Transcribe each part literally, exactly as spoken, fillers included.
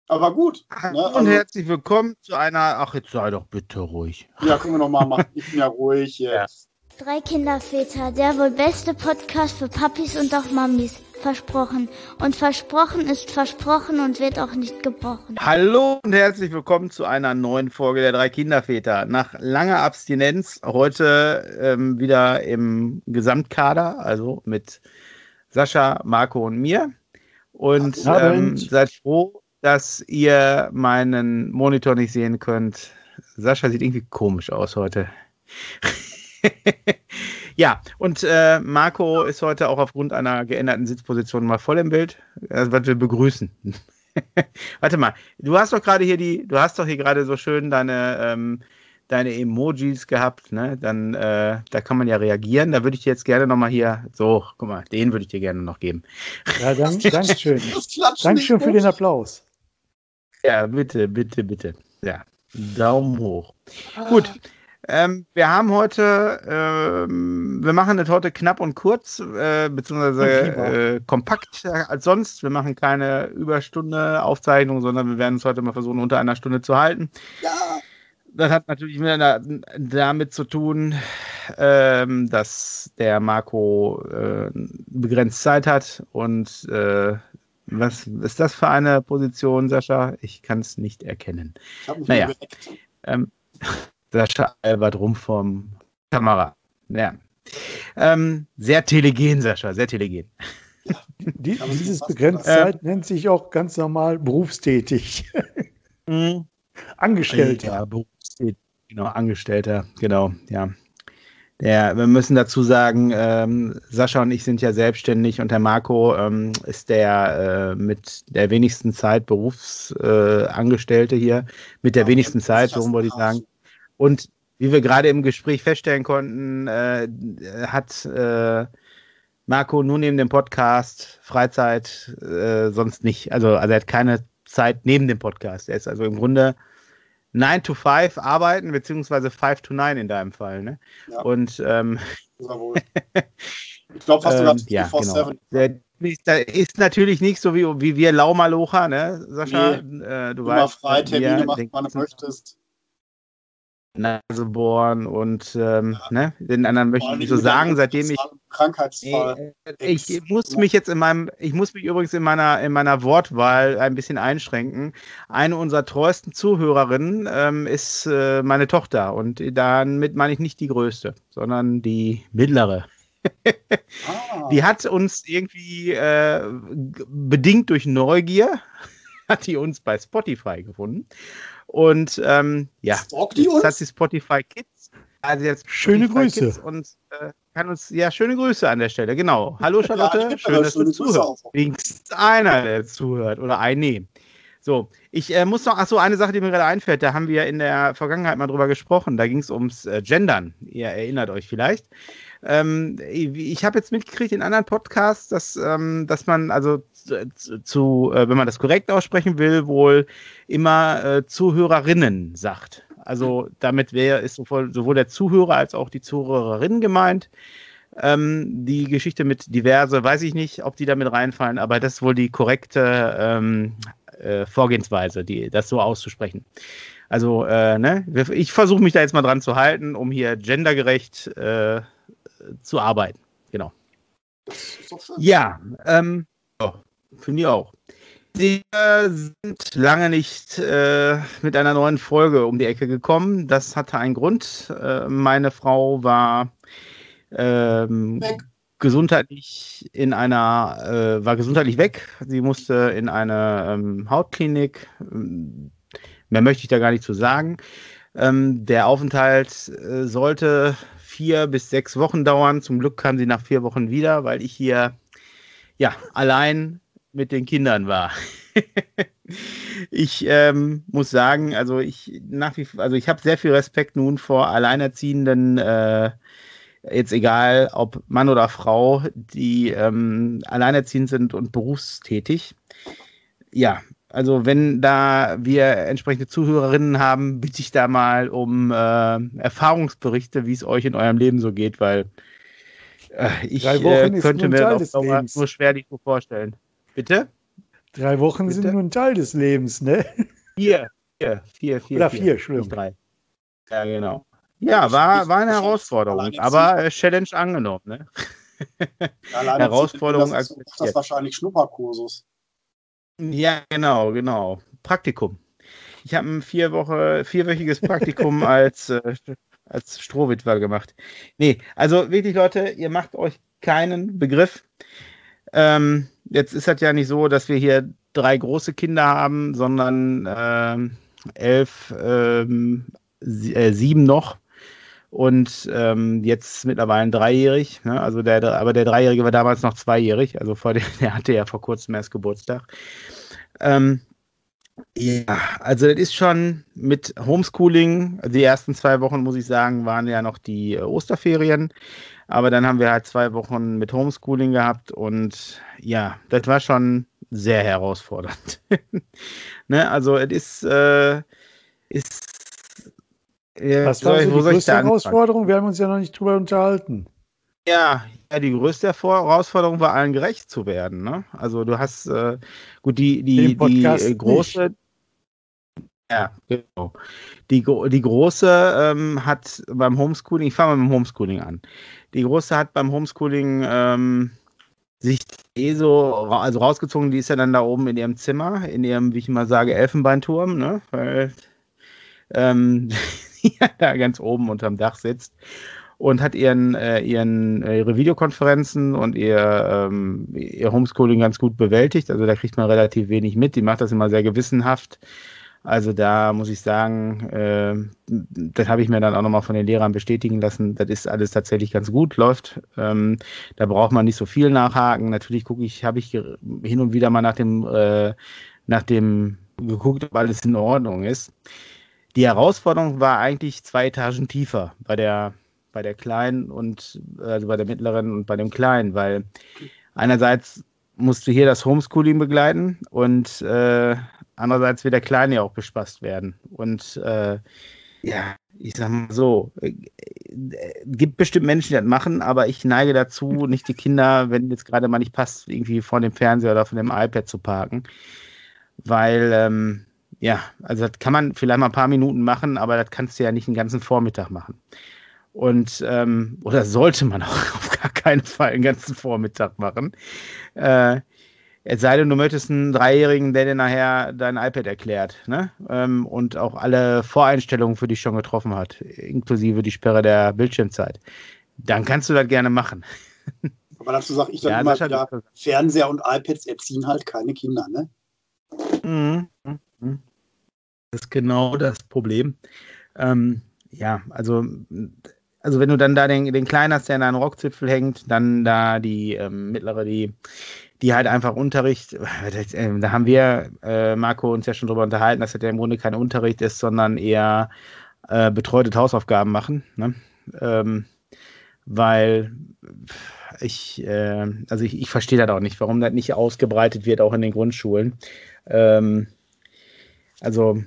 Aber gut. Hallo Ne? und Also, herzlich willkommen zu einer. Ach, jetzt sei doch bitte ruhig. ja, können wir nochmal machen. Ich bin ja ruhig jetzt. Drei Kinderväter, der wohl beste Podcast für Papis und auch Mamis. Versprochen. Und versprochen ist versprochen und wird auch nicht gebrochen. Hallo und herzlich willkommen zu einer neuen Folge der Drei Kinderväter. Nach langer Abstinenz heute ähm, wieder im Gesamtkader, also mit Sascha, Marco und mir. Und ähm, seid froh, dass ihr meinen Monitor nicht sehen könnt. Sascha sieht irgendwie komisch aus heute. Ja, und äh, Marco ist heute auch aufgrund einer geänderten Sitzposition mal voll im Bild, also, was wir begrüßen. Warte mal, du hast doch gerade hier die, du hast doch hier gerade so schön deine, ähm, deine Emojis gehabt, ne? Dann, äh, da kann man ja reagieren. Da würde ich dir jetzt gerne nochmal hier, so, guck mal, den würde ich dir gerne noch geben. Ja, dank, danke schön. Dankeschön für den Applaus. Ja, bitte, bitte, bitte. Ja, Daumen hoch. Ah. Gut. Ähm, wir haben heute, ähm, wir machen das heute knapp und kurz, äh, beziehungsweise äh, kompakt als sonst. Wir machen keine Überstunde Aufzeichnung, sondern wir werden es heute mal versuchen, unter einer Stunde zu halten. Ja. Das hat natürlich wieder damit zu tun, ähm, dass der Marco äh, begrenzt Zeit hat. Und äh, was ist das für eine Position, Sascha? Ich kann es nicht erkennen. Ich habe mich naja. nur geweckt. Ähm, Sascha albert rum vom Kamera. Ja. Ähm, sehr telegen, Sascha, sehr telegen. Ja, die, dieses begrenzte Zeit ähm, nennt sich auch ganz normal berufstätig. Mhm. Angestellter. Ja, berufstätig, genau, Angestellter, genau, ja. Der, wir müssen dazu sagen, ähm, Sascha und ich sind ja selbstständig und der Marco ähm, ist der äh, mit der wenigsten Zeit Berufsangestellte äh, hier, mit der ja, wenigsten Zeit, so wollte ich sagen. Und wie wir gerade im Gespräch feststellen konnten, äh, hat äh, Marco nur neben dem Podcast Freizeit, äh, sonst nicht. Also, also er hat keine Zeit neben dem Podcast. Er ist also im Grunde nine to five arbeiten, beziehungsweise five to nine in deinem Fall. Ne? Ja. Und ähm, ich glaube fast sogar ähm, ja, genau. Der ist, ist natürlich nicht so wie, wie wir Laumalocher, ne, Sascha? Nee, äh, du immer weißt, frei, Termine machen, wann du möchtest. Nase bohren und ähm, ja. ne, den anderen möchte ich nicht so sagen, seitdem ich Krankheitsfall. Ich, ich muss mich jetzt in meinem, ich muss mich übrigens in meiner in meiner Wortwahl ein bisschen einschränken. Eine unserer treuesten Zuhörerinnen ähm, ist äh, meine Tochter und damit meine ich nicht die größte, sondern die mittlere. ah. Die hat uns irgendwie äh, bedingt durch Neugier hat die uns bei Spotify gefunden. Und ähm, ja, die jetzt uns? hat sie Spotify Kids. Also jetzt schöne Spotify Grüße. Kids und äh, kann uns, ja, schöne Grüße an der Stelle, genau. Hallo Charlotte, ja, schön, dass du zuhörst. Wenigstens einer, der zuhört oder eine. So, ich äh, muss noch, ach so, eine Sache, die mir gerade einfällt, da haben wir in der Vergangenheit mal drüber gesprochen, da ging es ums äh, Gendern, ihr erinnert euch vielleicht. Ähm, ich ich habe jetzt mitgekriegt in anderen Podcasts, dass, ähm, dass man also zu, zu äh, wenn man das korrekt aussprechen will, wohl immer äh, Zuhörerinnen sagt. Also damit wäre ist sowohl, sowohl der Zuhörer als auch die Zuhörerin gemeint. Ähm, die Geschichte mit diverse, weiß ich nicht, ob die damit reinfallen, aber das ist wohl die korrekte ähm, äh, Vorgehensweise, die, das so auszusprechen. Also, äh, ne, ich versuche mich da jetzt mal dran zu halten, um hier gendergerecht äh, zu arbeiten. Genau. Ja, ähm, oh, finde ich auch. Wir sind lange nicht äh, mit einer neuen Folge um die Ecke gekommen. Das hatte einen Grund. Äh, meine Frau war ähm, gesundheitlich in einer, äh, war gesundheitlich weg. Sie musste in eine ähm, Hautklinik. Mehr möchte ich da gar nicht zu sagen. Ähm, der Aufenthalt äh, sollte vier bis sechs Wochen dauern. Zum Glück kam sie nach vier Wochen wieder, weil ich hier ja allein mit den Kindern war. Ich ähm, muss sagen, also ich nach wie also ich habe sehr viel Respekt nun vor Alleinerziehenden, äh, jetzt egal ob Mann oder Frau, die ähm, alleinerziehend sind und berufstätig. Ja, also wenn da wir entsprechende Zuhörerinnen haben, bitte ich da mal um äh, Erfahrungsberichte, wie es euch in eurem Leben so geht, weil äh, ich äh, könnte mir das auf Dauer nur schwer nicht so vorstellen. Bitte? Drei Wochen Bitte? Sind nur ein Teil des Lebens, ne? Vier, vier, vier, vier. Oder vier, vier Entschuldigung. Nicht drei. Ja, genau. Ja, war, war eine Herausforderung, aber äh, Challenge angenommen, ne? Herausforderung das, ist, das wahrscheinlich Schnupperkursus. Ja, genau, genau. Praktikum. Ich habe ein vier Woche, vierwöchiges Praktikum als, äh, als Strohwitwer gemacht. Nee, also wirklich, Leute, ihr macht euch keinen Begriff. Ähm, jetzt ist das ja nicht so, dass wir hier drei große Kinder haben, sondern ähm, elf, ähm, sie, äh, sieben noch. Und ähm, jetzt mittlerweile dreijährig, ne? Also der, aber der Dreijährige war damals noch zweijährig, also vor der, der hatte ja vor kurzem erst Geburtstag. Ähm, ja, also das ist schon mit Homeschooling, die ersten zwei Wochen, muss ich sagen, waren ja noch die äh, Osterferien, aber dann haben wir halt zwei Wochen mit Homeschooling gehabt und ja, das war schon sehr herausfordernd. Ne? Also es ist, äh, ist Ja, Was war so die größte Herausforderung? Wir haben uns ja noch nicht drüber unterhalten. Ja, ja, die größte Herausforderung war, allen gerecht zu werden. Ne? Also du hast, äh, gut, die, die, die äh, große, nicht. Ja, genau. Die, die große ähm, hat beim Homeschooling, ich fange mal mit dem Homeschooling an. Die große hat beim Homeschooling ähm, sich eh so, also rausgezogen, die ist ja dann da oben in ihrem Zimmer, in ihrem, wie ich mal sage, Elfenbeinturm, ne? Weil ähm, ja, da ganz oben unterm Dach sitzt und hat ihren, äh, ihren, äh, ihre Videokonferenzen und ihr, ähm, ihr Homeschooling ganz gut bewältigt. Also da kriegt man relativ wenig mit. Die macht das immer sehr gewissenhaft. Also da muss ich sagen, äh, das habe ich mir dann auch nochmal von den Lehrern bestätigen lassen. Das ist alles tatsächlich ganz gut, läuft. Ähm, da braucht man nicht so viel nachhaken. Natürlich gucke ich, habe ich hin und wieder mal nach dem, äh, nach dem geguckt, ob alles in Ordnung ist. Die Herausforderung war eigentlich zwei Etagen tiefer bei der, bei der Kleinen und also bei der Mittleren und bei dem Kleinen, weil einerseits musste hier das Homeschooling begleiten und äh, andererseits wird der Kleine ja auch bespaßt werden. Und äh, ja, ich sag mal so, äh, gibt bestimmt Menschen, die das machen, aber ich neige dazu, nicht die Kinder, wenn jetzt gerade mal nicht passt, irgendwie vor dem Fernseher oder von dem iPad zu parken, weil ähm, ja, also das kann man vielleicht mal ein paar Minuten machen, aber das kannst du ja nicht den ganzen Vormittag machen. Und, ähm, oder sollte man auch auf gar keinen Fall den ganzen Vormittag machen. Äh, es sei denn, du möchtest einen Dreijährigen, der dir nachher dein iPad erklärt, ne? Ähm, und auch alle Voreinstellungen für dich schon getroffen hat, inklusive die Sperre der Bildschirmzeit. Dann kannst du das gerne machen. Aber dazu sage ich dann ja, immer wieder, Fernseher und iPads erziehen halt keine Kinder, ne? Mhm. Das ist genau das Problem. Ähm, ja, also, also wenn du dann da den, den Kleinen hast, der in einen Rockzipfel hängt, dann da die ähm, mittlere, die, die halt einfach Unterricht, das, äh, da haben wir, äh, Marco, uns ja schon drüber unterhalten, dass das ja im Grunde kein Unterricht ist, sondern eher äh, betreute Hausaufgaben machen, ne? Ähm, weil ich, äh, also ich, ich verstehe das auch nicht, warum das nicht ausgebreitet wird, auch in den Grundschulen. Ähm, also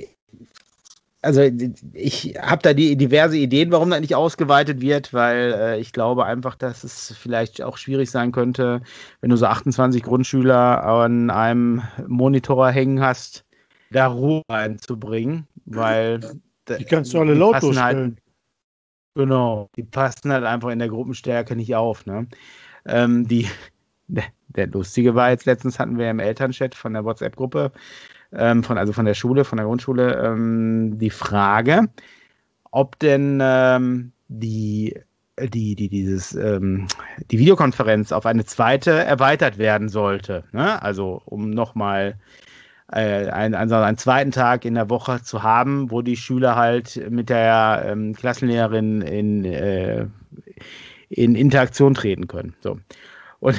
Also ich habe da die diverse Ideen, warum das nicht ausgeweitet wird, weil äh, ich glaube einfach, dass es vielleicht auch schwierig sein könnte, wenn du so achtundzwanzig Grundschüler an einem Monitor hängen hast, da Ruhe reinzubringen, weil die kannst du alle laut stellen. Halt, genau, die passen halt einfach in der Gruppenstärke nicht auf. Ne? Ähm, die, der, der Lustige war jetzt letztens, hatten wir im Elternchat von der WhatsApp-Gruppe, Von, also von der Schule, von der Grundschule, ähm, die Frage, ob denn ähm, die, die, die, dieses, ähm, die Videokonferenz auf eine zweite erweitert werden sollte. Ne? Also um nochmal äh, einen, also einen zweiten Tag in der Woche zu haben, wo die Schüler halt mit der ähm, Klassenlehrerin in, äh, in Interaktion treten können. So. Und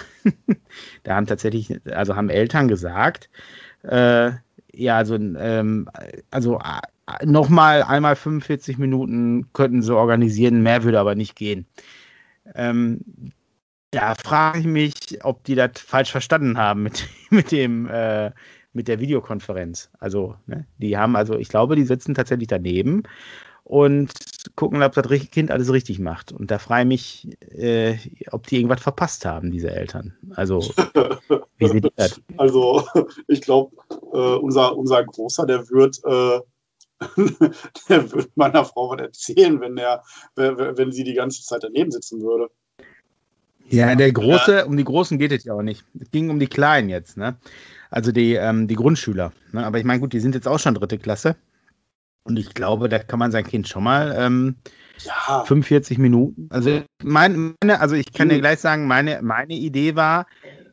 da haben tatsächlich, also haben Eltern gesagt, Äh, ja, also, ähm, also äh, nochmal einmal fünfundvierzig Minuten könnten sie organisieren, mehr würde aber nicht gehen. Ähm, da frage ich mich, ob die das falsch verstanden haben mit, mit dem, äh, mit der Videokonferenz. Also, ne, die haben, also ich glaube, die sitzen tatsächlich daneben und gucken, ob das Kind alles richtig macht. Und da frage ich mich, äh, ob die irgendwas verpasst haben, diese Eltern. Also, wie sieht das? Also, ich glaube, äh, unser, unser Großer, der wird, äh, der wird meiner Frau was erzählen, wenn, der, wenn sie die ganze Zeit daneben sitzen würde. Ja, der Große, ja. Um die Großen geht es ja auch nicht. Es ging um die Kleinen jetzt, ne? Also die, ähm, die Grundschüler. Ne? Aber ich meine, gut, die sind jetzt auch schon dritte Klasse. Und ich glaube, da kann man sein Kind schon mal ähm, ja. fünfundvierzig Minuten. Also, meine, also ich kann dir gleich sagen, meine, meine Idee war,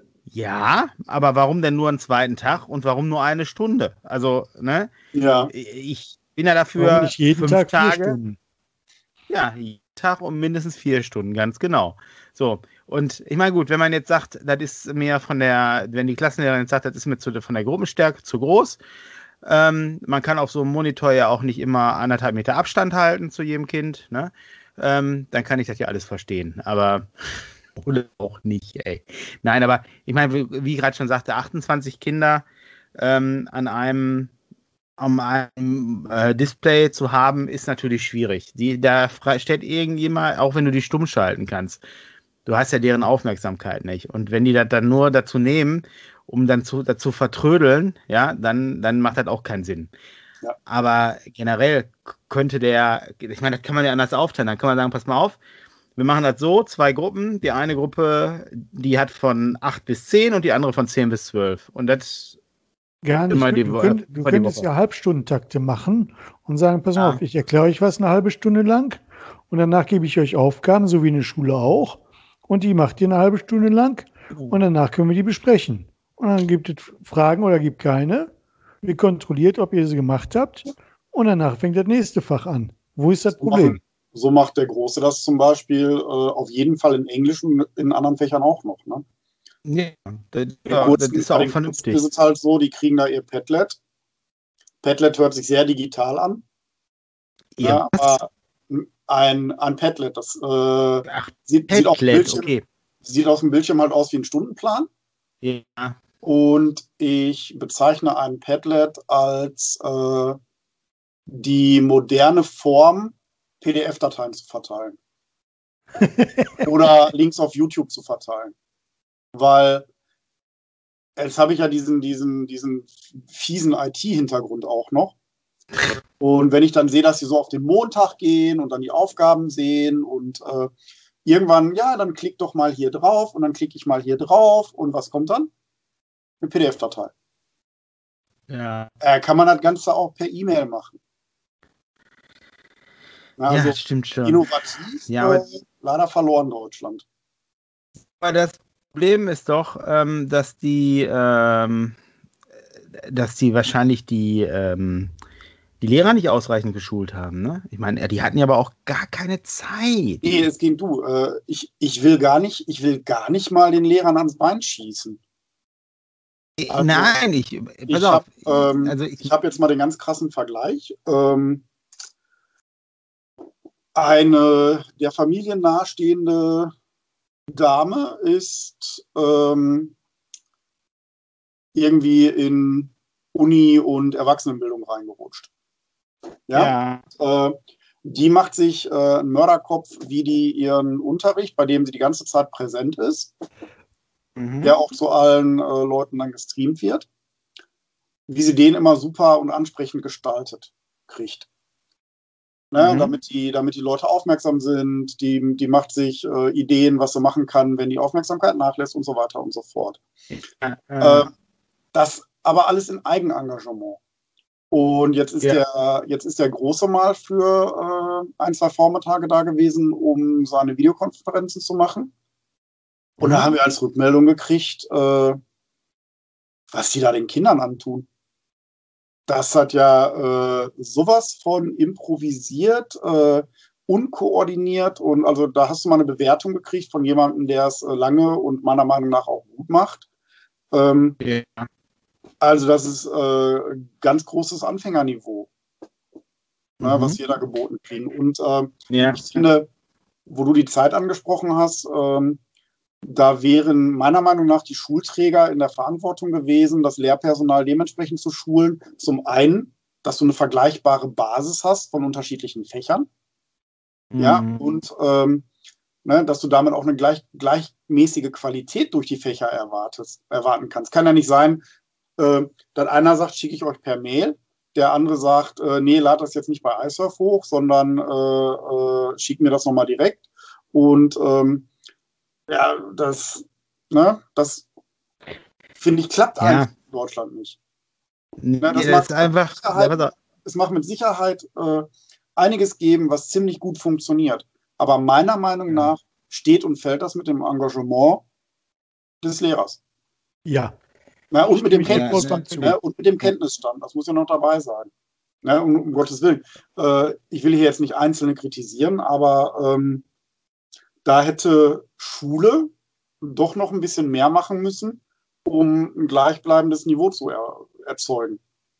ja, aber warum denn nur einen zweiten Tag und warum nur eine Stunde? Also, ne? Ja. Ich bin ja dafür warum nicht jeden fünf Tag Tage. Vier Stunden? Ja, jeden Tag um mindestens vier Stunden, ganz genau. So, und ich meine, gut, wenn man jetzt sagt, das ist mir von der, wenn die Klassenlehrerin jetzt sagt, das ist mir zu, von der Gruppenstärke zu groß, ähm, man kann auf so einem Monitor ja auch nicht immer anderthalb Meter Abstand halten zu jedem Kind, ne? Ähm, dann kann ich das ja alles verstehen, aber oder auch nicht, ey. Nein, aber ich meine, wie, wie ich gerade schon sagte, achtundzwanzig Kinder ähm, an einem um einem äh, Display zu haben, ist natürlich schwierig. Die, da stellt irgendjemand, auch wenn du die stumm schalten kannst, du hast ja deren Aufmerksamkeit nicht. Und wenn die das dann nur dazu nehmen, um dann zu, dazu vertrödeln, ja, dann, dann macht das auch keinen Sinn. Ja. Aber generell könnte der, ich meine, das kann man ja anders aufteilen. Dann kann man sagen, pass mal auf, wir machen das so, zwei Gruppen. Die eine Gruppe, die hat von acht bis zehn und die andere von zehn bis zwölf. Und das Gar nicht. Du, du, könnt, du könntest ja Halbstundentakte machen und sagen, pass ja. auf, ich erkläre euch was eine halbe Stunde lang und danach gebe ich euch Aufgaben, so wie eine Schule auch. Und die macht ihr eine halbe Stunde lang und danach können wir die besprechen. Und dann gibt es Fragen oder gibt keine. Wir kontrolliert, ob ihr sie gemacht habt und danach fängt das nächste Fach an. Wo ist das so Problem? Machen, so macht der Große das zum Beispiel äh, auf jeden Fall in Englisch und in anderen Fächern auch noch, ne? Ja, das, ja, kurzen, das ist auch vernünftig. Ist es halt so, die kriegen da ihr Padlet. Padlet hört sich sehr digital an. Ja, ja aber ein, ein Padlet, das äh, Ach, sieht, Padlet, sieht, auf Bildschirm, okay. sieht auf dem Bildschirm halt aus wie ein Stundenplan. Ja. Und ich bezeichne ein Padlet als äh, die moderne Form, P D F-Dateien zu verteilen. Oder Links auf YouTube zu verteilen. Weil jetzt habe ich ja diesen, diesen, diesen fiesen I T-Hintergrund auch noch. Und wenn ich dann sehe, dass sie so auf den Montag gehen und dann die Aufgaben sehen und äh, irgendwann, ja, dann klick doch mal hier drauf und dann klicke ich mal hier drauf und was kommt dann? Eine P D F-Datei. Ja. Äh, kann man das Ganze auch per E-Mail machen. Na, also ja, stimmt schon. Innovativ, ja, aber äh, leider verloren Deutschland. Aber das Problem ist doch, ähm, dass die, ähm, dass die wahrscheinlich die, ähm, die Lehrer nicht ausreichend geschult haben. Ne? Ich meine, die hatten ja aber auch gar keine Zeit. Nee, es ging du. Äh, ich, ich will gar nicht, ich will gar nicht mal den Lehrern ans Bein schießen. Also, Nein, ich, pass ich auf. Hab, ähm, also ich, ich habe jetzt mal den ganz krassen Vergleich. Ähm, eine der Familie nahestehende Dame ist ähm, irgendwie in Uni- und Erwachsenenbildung reingerutscht. Ja. ja. Äh, die macht sich äh, einen Mörderkopf, wie die ihren Unterricht, bei dem sie die ganze Zeit präsent ist, mhm. der auch zu allen äh, Leuten dann gestreamt wird, wie sie den immer super und ansprechend gestaltet kriegt. Ne, mhm. damit, die, damit die Leute aufmerksam sind, die, die macht sich äh, Ideen, was sie machen kann, wenn die Aufmerksamkeit nachlässt und so weiter und so fort. Ja, äh. Äh, das aber alles in Eigenengagement. Und jetzt ist, ja. der, jetzt ist der Große mal für äh, ein, zwei Vormittage da gewesen, um seine Videokonferenzen zu machen. Und mhm. da haben wir als Rückmeldung gekriegt, äh, was die da den Kindern antun. Das hat ja äh, sowas von improvisiert, äh, unkoordiniert und also da hast du mal eine Bewertung gekriegt von jemandem, der es äh, lange und meiner Meinung nach auch gut macht. Ähm, ja. Also das ist äh, ganz großes Anfängerniveau, mhm. ne, was wir da geboten kriegen. Und äh, ja. ich finde, wo du die Zeit angesprochen hast, ähm, da wären meiner Meinung nach die Schulträger in der Verantwortung gewesen, das Lehrpersonal dementsprechend zu schulen. Zum einen, dass du eine vergleichbare Basis hast von unterschiedlichen Fächern. Mhm. Ja, und ähm, ne, dass du damit auch eine gleich, gleichmäßige Qualität durch die Fächer erwartest, erwarten kannst. Kann ja nicht sein, äh, dass einer sagt, schicke ich euch per Mail, der andere sagt, äh, nee, lad das jetzt nicht bei iSurf hoch, sondern äh, äh, schick mir das nochmal direkt. Und ähm, ja, das, ne, das finde ich, klappt ja. einfach in Deutschland nicht. Nee, ne, das, das ist einfach. Es macht mit Sicherheit äh, einiges geben, was ziemlich gut funktioniert. Aber meiner Meinung ja. nach steht und fällt das mit dem Engagement des Lehrers. Ja. Na, und, mit dem Kenntnisstand, ja, ne, und mit dem Kenntnisstand, das muss ja noch dabei sein. Ne, um, um Gottes Willen. Äh, ich will hier jetzt nicht Einzelne kritisieren, aber ähm, da hätte Schule doch noch ein bisschen mehr machen müssen, um ein gleichbleibendes Niveau zu er erzeugen.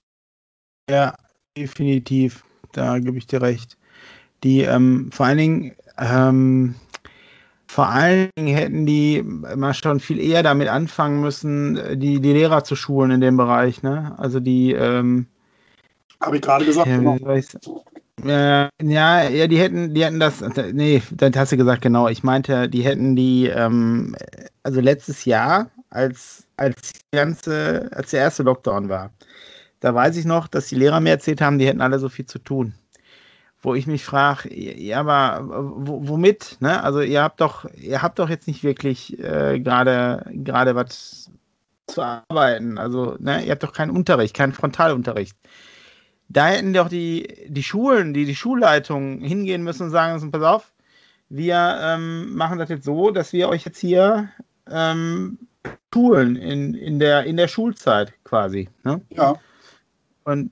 Ja, definitiv. Da gebe ich dir recht. Die, ähm, vor allen Dingen, ähm, vor allen Dingen hätten die mal schon viel eher damit anfangen müssen, die, die Lehrer zu schulen in dem Bereich, ne? Also die, ähm, habe ich gerade gesagt, ja, genau. Weiß, äh, ja, ja, die hätten, die hätten das, nee, das hast du gesagt, genau. Ich meinte, die hätten die, ähm, also letztes Jahr, als, als die ganze, als der erste Lockdown war, da weiß ich noch, dass die Lehrer mir erzählt haben, die hätten alle so viel zu tun. Wo ich mich frage, ja, aber womit? Ne? Also ihr habt doch, ihr habt doch jetzt nicht wirklich äh, gerade gerade was zu arbeiten. Also ne, ihr habt doch keinen Unterricht, keinen Frontalunterricht. Da hätten doch die die Schulen, die die Schulleitungen hingehen müssen und sagen müssen, pass auf, wir ähm, machen das jetzt so, dass wir euch jetzt hier ähm, schulen in in der in der Schulzeit quasi. Ne? Ja. Und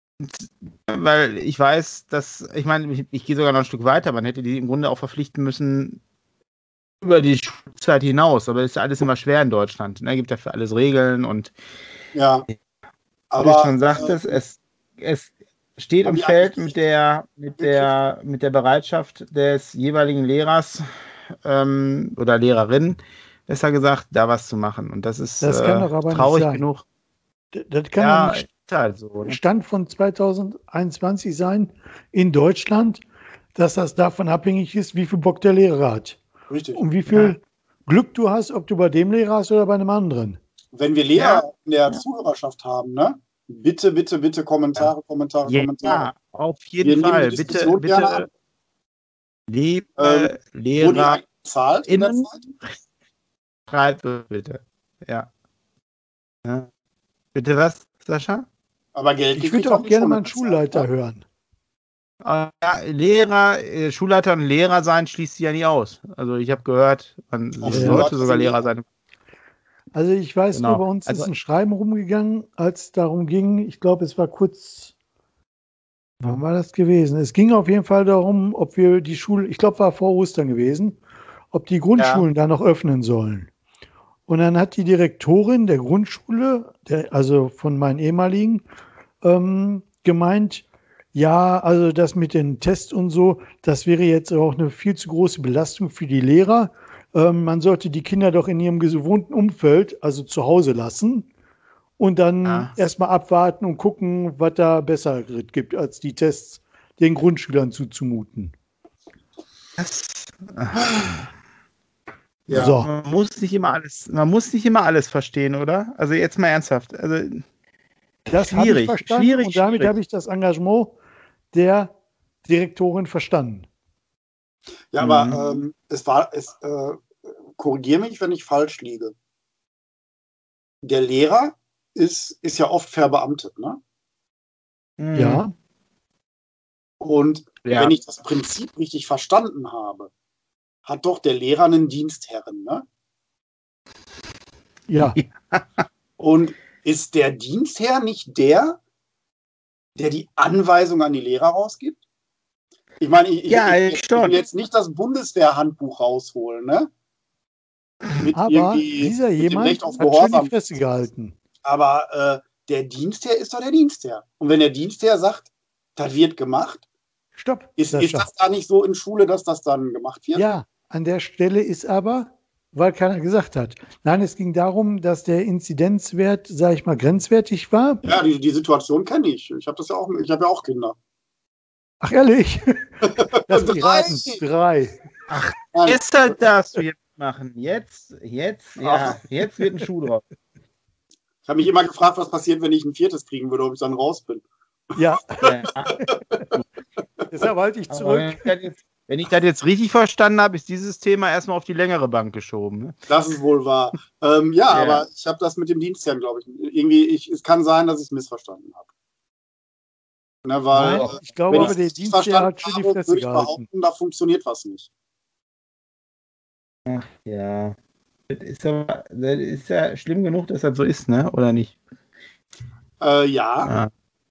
weil ich weiß, dass, ich meine, ich, ich gehe sogar noch ein Stück weiter, man hätte die im Grunde auch verpflichten müssen über die Schulzeit hinaus, aber das ist ja alles immer schwer in Deutschland. Es gibt ja für alles Regeln und ja, aber wie du schon sagtest, äh, es, es steht und fällt mit der, mit der, mit der Bereitschaft des jeweiligen Lehrers ähm, oder Lehrerin, besser gesagt, da was zu machen. Und das ist das kann äh, doch aber traurig nicht sein. genug. Das, das kann ja, doch nicht halt so, ne? Stand von zwanzig einundzwanzig sein in Deutschland, dass das davon abhängig ist, wie viel Bock der Lehrer hat. Richtig. Und wie viel ja. Glück du hast, ob du bei dem Lehrer hast oder bei einem anderen. Wenn wir Lehrer ja. in der ja. Zuhörerschaft haben, ne? Bitte, bitte, bitte Kommentare, ja. Kommentare, ja, Kommentare. Auf jeden wir Fall. Bitte, bitte, liebe ähm, Lehrer, zahlt in der Zeit? Schreibt bitte. Ja. ja. Bitte was, Sascha? Aber Geld ich würde auch gerne mal einen Schulleiter Zeit, hören. Ja, Lehrer, äh, Schulleiter und Lehrer sein schließt sich ja nie aus. Also ich habe gehört, man ja. sollte sogar Lehrer sein. Also ich weiß genau. nur, bei uns also, ist ein Schreiben rumgegangen, als es darum ging, ich glaube, es war kurz, wann war das gewesen? Es ging auf jeden Fall darum, ob wir die Schule, ich glaube, war vor Ostern gewesen, ob die Grundschulen ja. da noch öffnen sollen. Und dann hat die Direktorin der Grundschule, der, also von meinen ehemaligen, ähm, gemeint, ja, also das mit den Tests und so, das wäre jetzt auch eine viel zu große Belastung für die Lehrer. Ähm, man sollte die Kinder doch in ihrem gewohnten Umfeld, also zu Hause lassen und dann ja. erstmal abwarten und gucken, was da besser gibt, als die Tests den Grundschülern zuzumuten. Das, ja, so. man muss nicht immer alles, man muss nicht immer alles verstehen, oder? Also jetzt mal ernsthaft. Also das habe ich verstanden schwierig, und damit habe ich das Engagement der Direktorin verstanden. Ja, aber mhm. ähm, es war, es äh, korrigiere mich, wenn ich falsch liege. Der Lehrer ist, ist ja oft verbeamtet, ne? Mhm. Ja. Und ja. wenn ich das Prinzip richtig verstanden habe, hat doch der Lehrer einen Dienstherren, ne? Ja. Und ist der Dienstherr nicht der, der die Anweisung an die Lehrer rausgibt? Ich meine, ich, ja, ich, ich, ich will jetzt nicht das Bundeswehrhandbuch rausholen, ne? Mit aber dieser mit jemand Recht auf hat schon die Fresse gehalten. Aber äh, der Dienstherr ist doch der Dienstherr. Und wenn der Dienstherr sagt, das wird gemacht, Stopp. Ist, ist das da nicht so in Schule, dass das dann gemacht wird? Ja, an der Stelle ist aber weil keiner gesagt hat. Nein, es ging darum, dass der Inzidenzwert, sage ich mal, grenzwertig war. Ja, die, die Situation kenne ich. Ich habe das ja auch, ich habe ja auch Kinder. Ach, ehrlich? Lass mich raten. Drei. Ach, deshalb darfst du jetzt machen. Jetzt, jetzt, ja, Ach. jetzt wird ein Schuh drauf. Ich habe mich immer gefragt, was passiert, wenn ich ein viertes kriegen würde, ob ich dann raus bin. Ja. ja. Deshalb halte ich zurück. Wenn ich, das jetzt, wenn ich das jetzt richtig verstanden habe, ist dieses Thema erstmal auf die längere Bank geschoben. Ne? Das ist wohl wahr. ähm, ja, ja, aber ich habe das mit dem Dienstherrn, glaube ich, irgendwie, ich, es kann sein, dass ich es missverstanden habe. Ne, weil, Nein, ich glaube, aber der Dienstherr hat schon die Fresse gehalten. Da funktioniert was nicht. Ach ja. Das ist, aber, das ist ja schlimm genug, dass das so ist, ne? Oder nicht? Äh, ja. ja.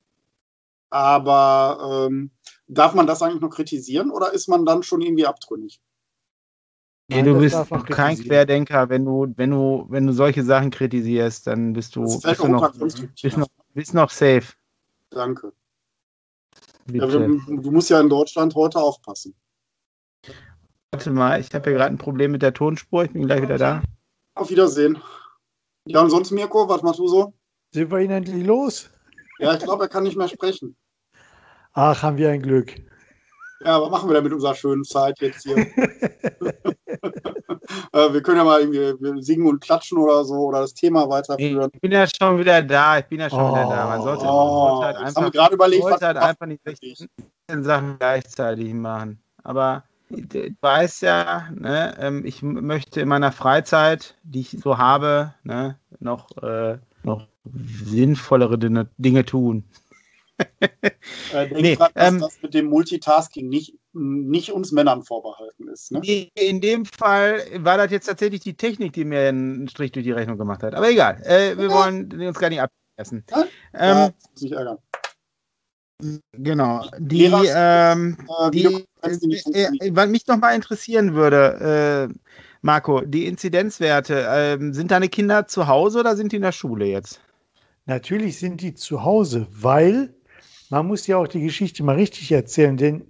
Aber ähm, darf man das eigentlich noch kritisieren oder ist man dann schon irgendwie abtrünnig? Nee, du bist kein Querdenker, wenn du, wenn du, wenn du solche Sachen kritisierst, dann bist du, bist du, noch, bist noch, bist noch safe. Danke. Ja, du, du musst ja in Deutschland heute aufpassen. Warte mal, ich habe hier gerade ein Problem mit der Tonspur. Ich bin gleich wieder da. Auf Wiedersehen. Ja, und sonst, Mirko, was machst du so? Sind wir ihn endlich los? Ja, ich glaube, er kann nicht mehr sprechen. Ach, haben wir ein Glück. Ja, was machen wir denn mit unserer schönen Zeit jetzt hier? äh, wir können ja mal irgendwie singen und klatschen oder so oder das Thema weiterführen. Ich bin ja schon wieder da. Ich bin ja schon oh, wieder da. Man sollte, oh, sollte halt einfach, haben wir gerade überlegt, sollte halt einfach nicht sechzehn Sachen gleichzeitig machen. Aber du weißt ja, ne, ich möchte in meiner Freizeit, die ich so habe, ne, noch, äh, noch sinnvollere Dinge, Dinge tun. äh, denk nee, dran, dass ähm, das mit dem Multitasking nicht, nicht uns Männern vorbehalten ist. Ne? In dem Fall war das jetzt tatsächlich die Technik, die mir einen Strich durch die Rechnung gemacht hat. Aber egal, äh, wir ja. wollen uns gar nicht ablassen. Ja? Ähm, ja, das muss ich ärgern. Genau. Die, ähm, äh, die, äh, äh, was mich noch mal interessieren würde, äh, Marco, die Inzidenzwerte, äh, sind deine Kinder zu Hause oder sind die in der Schule jetzt? Natürlich sind die zu Hause, weil man muss ja auch die Geschichte mal richtig erzählen, denn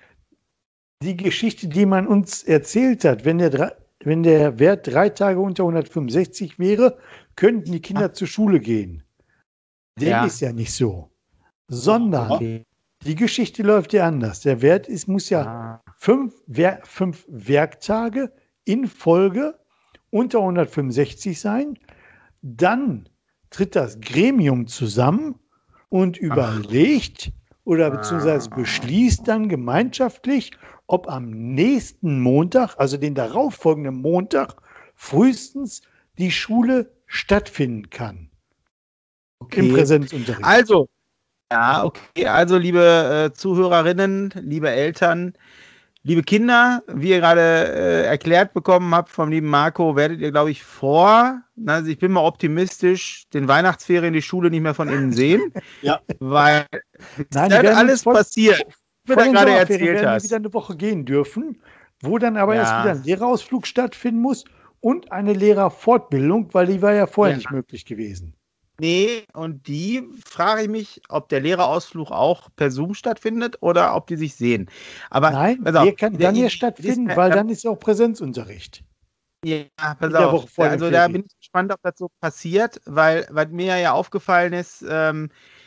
die Geschichte, die man uns erzählt hat, wenn der, wenn der Wert drei Tage unter hundertfünfundsechzig wäre, könnten die Kinder Ach. zur Schule gehen. Dem ja. ist ja nicht so. Sondern okay. die Geschichte läuft ja anders. Der Wert ist, muss ja ah. fünf, Wer, fünf Werktage in Folge unter hundertfünfundsechzig sein. Dann tritt das Gremium zusammen und überlegt Ach. oder beziehungsweise beschließt dann gemeinschaftlich, ob am nächsten Montag, also den darauffolgenden Montag, frühestens die Schule stattfinden kann. Okay. Im Präsenzunterricht. Also, ja, okay. Also, liebe äh, Zuhörerinnen, liebe Eltern, liebe Kinder, wie ihr gerade äh, erklärt bekommen habt vom lieben Marco, werdet ihr, glaube ich, vor, also ich bin mal optimistisch, den Weihnachtsferien die Schule nicht mehr von innen sehen. Ja. Weil Nein, dann alles vor, passiert, wie du gerade erzählt werden hast. Wir wieder eine Woche gehen dürfen, wo dann aber ja. erst wieder ein Lehrerausflug stattfinden muss und eine Lehrerfortbildung, weil die war ja vorher ja. nicht möglich gewesen. Nee, und die frage ich mich, ob der Lehrerausflug auch per Zoom stattfindet oder ob die sich sehen. Aber nein, der auf, kann dann ja stattfinden, ist, weil äh, dann ist ja auch Präsenzunterricht. Ja, pass auf. Also da bin ich gespannt, ob das so passiert, weil, weil mir ja aufgefallen ist, ähm,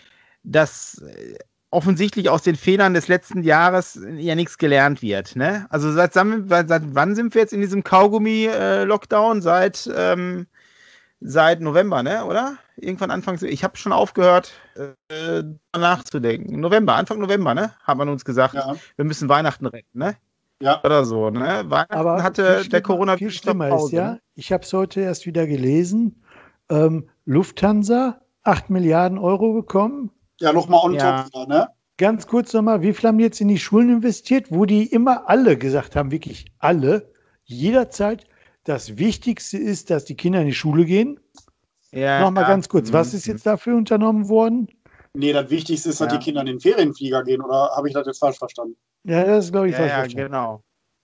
dass offensichtlich aus den Fehlern des letzten Jahres ja nichts gelernt wird. Ne? Also seit, seit wann sind wir jetzt in diesem Kaugummi-Lockdown? Seit ähm, Seit November, ne, oder? Irgendwann Anfang, ich habe schon aufgehört, äh, nachzudenken. November, Anfang November, ne, hat man uns gesagt, ja. wir müssen Weihnachten retten, ne? Ja. Oder so, ne? Weihnachten Aber hatte viel der Corona viel schlimmer Pause, ist ja, ne? Ich habe es heute erst wieder gelesen, ähm, Lufthansa, acht Milliarden Euro bekommen. Ja, nochmal on top, ja. ne? Ganz kurz nochmal, wie viel haben jetzt in die Schulen investiert, wo die immer alle gesagt haben, wirklich alle, jederzeit, das Wichtigste ist, dass die Kinder in die Schule gehen. Ja, Nochmal ja. ganz kurz, was ist jetzt dafür unternommen worden? Nee, das Wichtigste ist, dass ja. die Kinder in den Ferienflieger gehen, oder habe ich das jetzt falsch verstanden? Ja, das ist, glaube ich, ja, falsch ja, verstanden. Genau.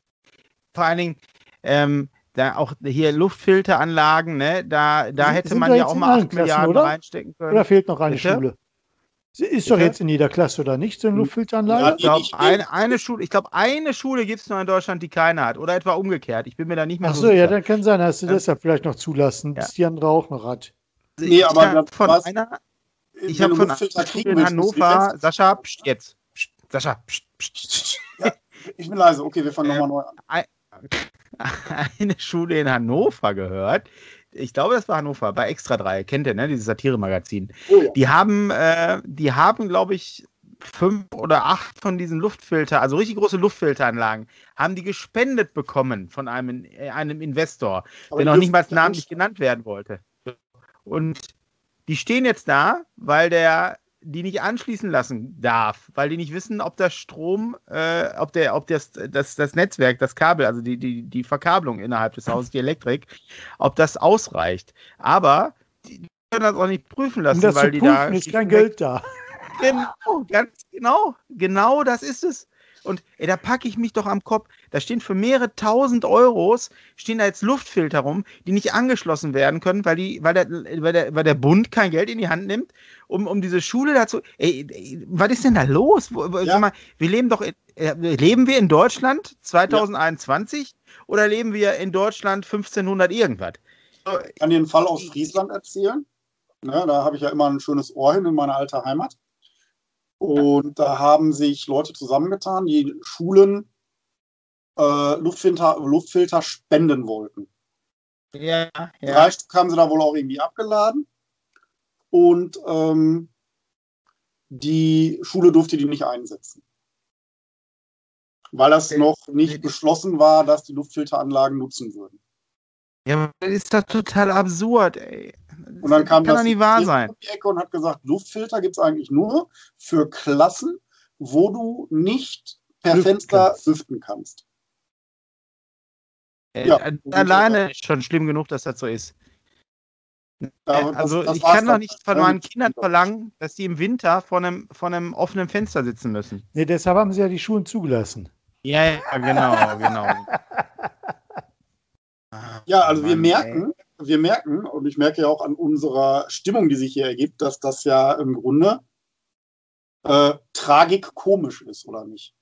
Vor allen Dingen, ähm, da auch hier Luftfilteranlagen, ne, da, da hätte man ja auch mal acht Milliarden oder? reinstecken können. Oder fehlt noch eine Bitte? Schule? Ist doch jetzt in jeder Klasse, oder nicht, so eine Luftfilteranlage? Ja, ich glaube, eine, eine Schule, ich glaube, eine Schule gibt es noch in Deutschland, die keine hat. Oder etwa umgekehrt. Ich bin mir da nicht mehr Ach so so, sicher. ja, dann kann sein, dass du ja. deshalb vielleicht noch zulassen, ja. bis die andere auch noch hat. Also nee, aber hab von was, einer, ich habe von einer Schule in Hannover, Sascha, pst, jetzt. Pst, Sascha, pst, pst. Ja, ich bin leise, okay, wir fangen ähm, nochmal neu an. Eine Schule in Hannover gehört. Ich glaube, das war Hannover, bei Extra drei, kennt ihr, ne, dieses Satire-Magazin. Oh, ja. Die haben, äh, die haben, glaube ich, fünf oder acht von diesen Luftfilter, also richtig große Luftfilteranlagen, haben die gespendet bekommen von einem, äh, einem Investor, aber der noch nicht mal namentlich genannt werden wollte. Und die stehen jetzt da, weil der die nicht anschließen lassen darf, weil die nicht wissen, ob der Strom, äh, ob der, ob das, das, das Netzwerk, das Kabel, also die, die, die Verkabelung innerhalb des Hauses, die Elektrik, ob das ausreicht. Aber die können das auch nicht prüfen lassen, um das weil zu die prüfen, da ist kein Geld da. Genau, ganz genau, genau das ist es. Und ey, da packe ich mich doch am Kopf. Da stehen für mehrere tausend Euros, stehen da jetzt Luftfilter rum, die nicht angeschlossen werden können, weil, die, weil, der, weil, der, weil der Bund kein Geld in die Hand nimmt, um, um diese Schule dazu. Ey, ey, was ist denn da los? Ja. Sag mal, wir leben doch, in, äh, leben wir in Deutschland zwanzig einundzwanzig ja. oder leben wir in Deutschland fünfzehnhundert irgendwas? Ich kann dir einen Fall aus Friesland erzählen. Ja, da habe ich ja immer ein schönes Ohr hin in meine alte Heimat. Und da haben sich Leute zusammengetan, die Schulen äh, Luftfilter, Luftfilter spenden wollten. Ja, ja. Drei Stück haben sie da wohl auch irgendwie abgeladen. Und ähm, die Schule durfte die nicht einsetzen. Weil das noch nicht beschlossen war, dass die Luftfilteranlagen nutzen würden. Ja, das ist doch total absurd, ey. Und dann kam kann das doch nicht wahr sein. um die Ecke und hat gesagt, Luftfilter gibt es eigentlich nur für Klassen, wo du nicht per Lüften Fenster kannst. lüften kannst. Äh, ja, alleine ist schon schlimm genug, dass das so ist. Ja, also das, das ich kann doch nicht von meinen Kindern verlangen, dass die im Winter vor einem, vor einem offenen Fenster sitzen müssen. Nee, deshalb haben sie ja die Schulen zugelassen. Ja, ja, genau, genau. Ja, also wir merken, ey. wir merken, und ich merke ja auch an unserer Stimmung, die sich hier ergibt, dass das ja im Grunde äh, tragikomisch ist, oder nicht?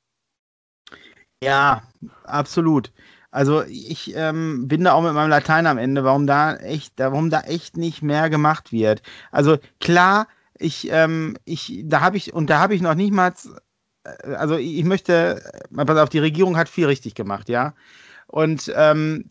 Ja, absolut. Also ich ähm, bin da auch mit meinem Latein am Ende, warum da echt, warum da echt nicht mehr gemacht wird. Also klar, ich, ähm, ich, da habe ich, und da habe ich noch nicht mal, also ich möchte, pass auf, die Regierung hat viel richtig gemacht, ja. Und ähm,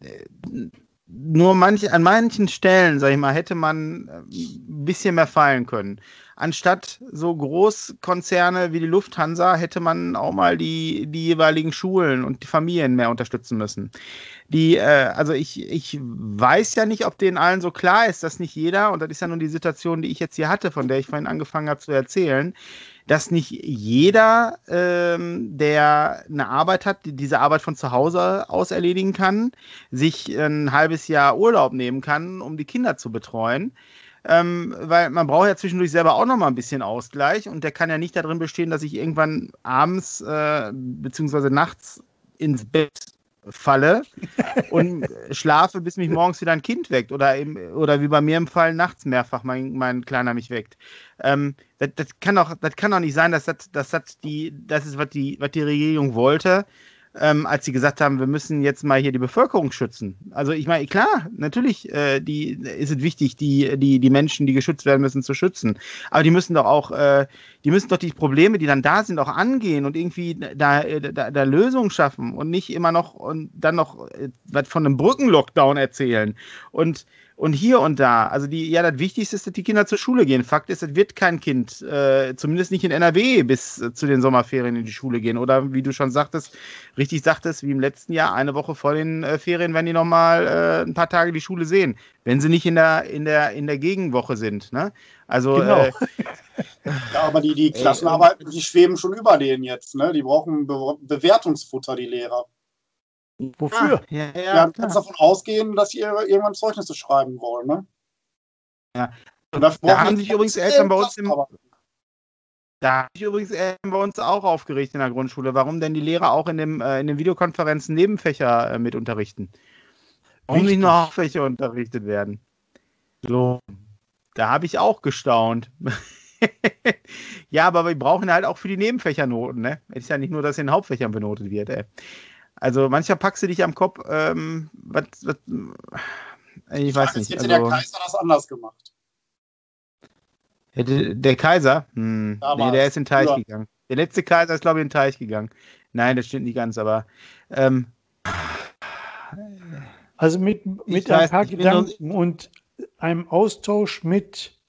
nur manch, an manchen Stellen, sag ich mal, hätte man ein bisschen mehr fallen können. Anstatt so Großkonzerne wie die Lufthansa hätte man auch mal die, die jeweiligen Schulen und die Familien mehr unterstützen müssen. Die, äh, also ich, ich weiß ja nicht, ob denen allen so klar ist, dass nicht jeder, und das ist ja nun die Situation, die ich jetzt hier hatte, von der ich vorhin angefangen habe zu erzählen, dass nicht jeder, ähm, der eine Arbeit hat, die diese Arbeit von zu Hause aus erledigen kann, sich ein halbes Jahr Urlaub nehmen kann, um die Kinder zu betreuen. Ähm, weil man braucht ja zwischendurch selber auch noch mal ein bisschen Ausgleich und der kann ja nicht darin bestehen, dass ich irgendwann abends äh, beziehungsweise nachts ins Bett falle und schlafe, bis mich morgens wieder ein Kind weckt oder, eben, oder wie bei mir im Fall nachts mehrfach mein, mein Kleiner mich weckt. Ähm, das, das, kann doch, das kann doch nicht sein, dass das, dass das, die, das ist, was die, was die Regierung wollte, ähm, als sie gesagt haben, wir müssen jetzt mal hier die Bevölkerung schützen. Also ich meine, klar, natürlich äh, die, ist es wichtig, die, die, die Menschen, die geschützt werden müssen, zu schützen. Aber die müssen doch auch, äh, die müssen doch die Probleme, die dann da sind, auch angehen und irgendwie da, da, da Lösungen schaffen und nicht immer noch und dann noch äh, was von einem Brückenlockdown erzählen. Und Und hier und da, also die, ja, das Wichtigste ist, dass die Kinder zur Schule gehen. Fakt ist, es wird kein Kind, äh, zumindest nicht in N R W, bis äh, zu den Sommerferien in die Schule gehen. Oder wie du schon sagtest, richtig sagtest, wie im letzten Jahr, eine Woche vor den äh, Ferien werden die nochmal äh, ein paar Tage die Schule sehen, wenn sie nicht in der, in der, in der Gegenwoche sind. Ne? Also, genau. Äh, ja, aber die, die Klassenarbeiten, die schweben schon über denen jetzt. Ne? Die brauchen Be- Bewertungsfutter, die Lehrer. Wofür? Ah, ja, ja, ja, du kannst davon ausgehen, dass sie irgendwann Zeugnisse schreiben wollen, ne? Ja. Und da haben sich übrigens Eltern bei uns im, da haben sich übrigens Eltern bei uns auch aufgeregt in der Grundschule, warum denn die Lehrer auch in, dem, äh, in den Videokonferenzen Nebenfächer äh, mit unterrichten. Warum Richtig. nicht nur Hauptfächer unterrichtet werden. So, da habe ich auch gestaunt. Ja, aber wir brauchen halt auch für die Nebenfächer Noten, ne? Es ist ja nicht nur, dass in den Hauptfächern benotet wird, ey. Also mancher packst du dich am Kopf, ähm, was, was, ich weiß nicht. Hätte also, der Kaiser das anders gemacht? Hätte der Kaiser? Hm, nee, der ist in den Teich ja. gegangen. Der letzte Kaiser ist, glaube ich, in den Teich gegangen. Nein, das stimmt nicht ganz, aber ähm, also mit, mit ein paar Gedanken und einem Austausch mit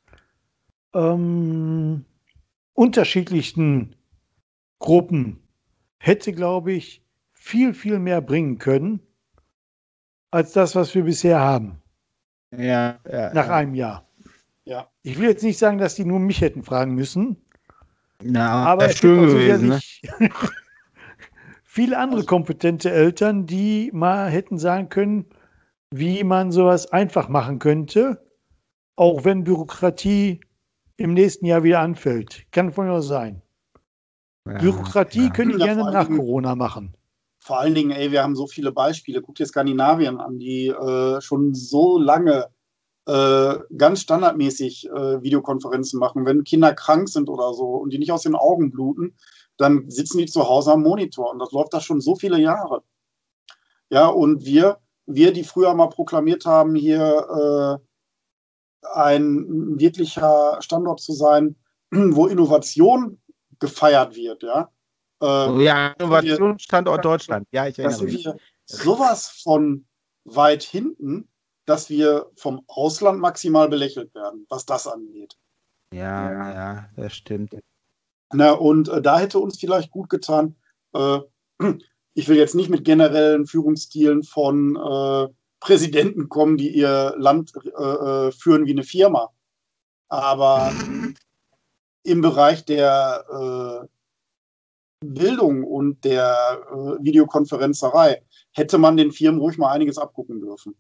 ähm, unterschiedlichen Gruppen hätte, glaube ich, viel, viel mehr bringen können, als das, was wir bisher haben. Ja, ja. Nach ja. einem Jahr. Ja. Ich will jetzt nicht sagen, dass die nur mich hätten fragen müssen. Na, aber es gibt auch sicherlich ne? viele andere kompetente Eltern, die mal hätten sagen können, wie man sowas einfach machen könnte, auch wenn Bürokratie im nächsten Jahr wieder anfällt. Kann von mir sein. Ja, Bürokratie ja. können die ja, gerne nach Dingen, Corona machen. Vor allen Dingen, ey, wir haben so viele Beispiele. Guck dir Skandinavien an, die äh, schon so lange äh, ganz standardmäßig äh, Videokonferenzen machen. Wenn Kinder krank sind oder so und die nicht aus den Augen bluten, dann sitzen die zu Hause am Monitor. Und das läuft da schon so viele Jahre. Ja, und wir, wir, die früher mal proklamiert haben, hier äh, ein wirklicher Standort zu sein, wo Innovation gefeiert wird, ja. Äh, oh ja, Innovationsstandort Deutschland. Ja, ich erinnere mich. Dass wir sowas von weit hinten, dass wir vom Ausland maximal belächelt werden, was das angeht. Ja, ja, ja, das stimmt. Na, und äh, da hätte uns vielleicht gut getan, äh, ich will jetzt nicht mit generellen Führungsstilen von äh, Präsidenten kommen, die ihr Land äh, führen wie eine Firma. Aber im Bereich der äh, Bildung und der äh, Videokonferenzerei hätte man den Firmen ruhig mal einiges abgucken dürfen.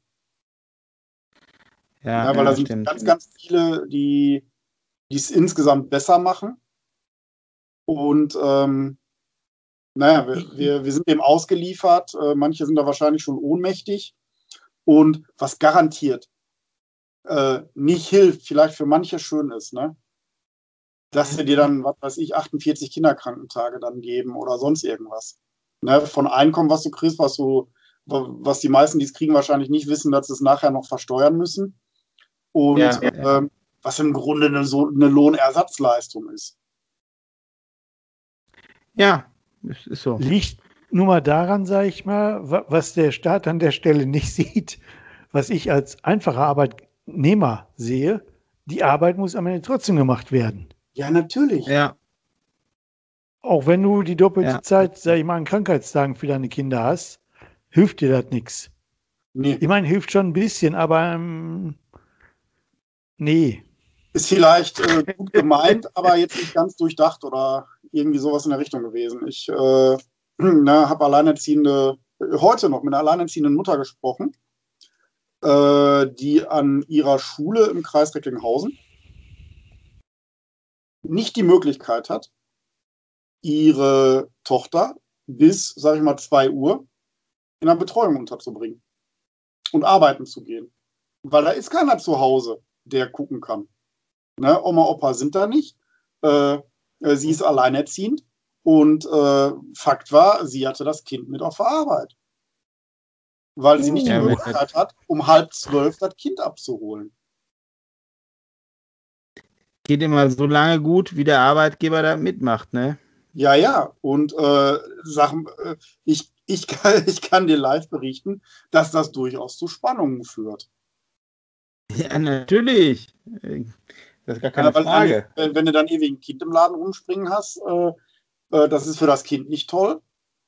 Ja, ja weil ja, da sind stimmt. ganz, ganz viele, die es insgesamt besser machen. Und ähm, naja, wir, wir, wir sind dem ausgeliefert. Äh, manche sind da wahrscheinlich schon ohnmächtig. Und was garantiert äh, nicht hilft, vielleicht für manche schön ist, ne? Dass sie dir dann, was weiß ich, achtundvierzig Kinderkrankentage dann geben oder sonst irgendwas. Ne? Von Einkommen, was du kriegst, was du, was die meisten, die es kriegen, wahrscheinlich nicht wissen, dass sie es nachher noch versteuern müssen. Und ja, ja. Äh, was im Grunde eine, so eine Lohnersatzleistung ist. Ja, das ist so. Liegt nur mal daran, sage ich mal, was der Staat an der Stelle nicht sieht, was ich als einfacher Arbeitnehmer sehe, die Arbeit muss am Ende trotzdem gemacht werden. Ja, natürlich. Ja. Auch wenn du die doppelte ja. Zeit, sag ich mal, an Krankheitstagen für deine Kinder hast, hilft dir das nichts. Nee. Ich meine, hilft schon ein bisschen, aber ähm, nee. Ist vielleicht äh, gut gemeint, aber jetzt nicht ganz durchdacht oder irgendwie sowas in der Richtung gewesen. Ich äh, habe alleinerziehende, heute noch mit einer alleinerziehenden Mutter gesprochen, äh, die an ihrer Schule im Kreis Recklinghausen nicht die Möglichkeit hat, ihre Tochter bis, sag ich mal, zwei Uhr in einer Betreuung unterzubringen und arbeiten zu gehen. Weil da ist keiner zu Hause, der gucken kann. Ne? Oma, Opa sind da nicht. Äh, sie ist alleinerziehend und äh, Fakt war, sie hatte das Kind mit auf der Arbeit. Weil sie nicht die ja, Möglichkeit hat, um halb zwölf das Kind abzuholen. Geht immer so lange gut, wie der Arbeitgeber da mitmacht, ne? Ja, ja. Und äh, Sachen, äh, ich, ich, kann, ich kann dir live berichten, dass das durchaus zu Spannungen führt. Ja, natürlich. Das ist gar keine ja, weil, Frage. Wenn, wenn du dann ewig ein Kind im Laden rumspringen hast, äh, äh, das ist für das Kind nicht toll,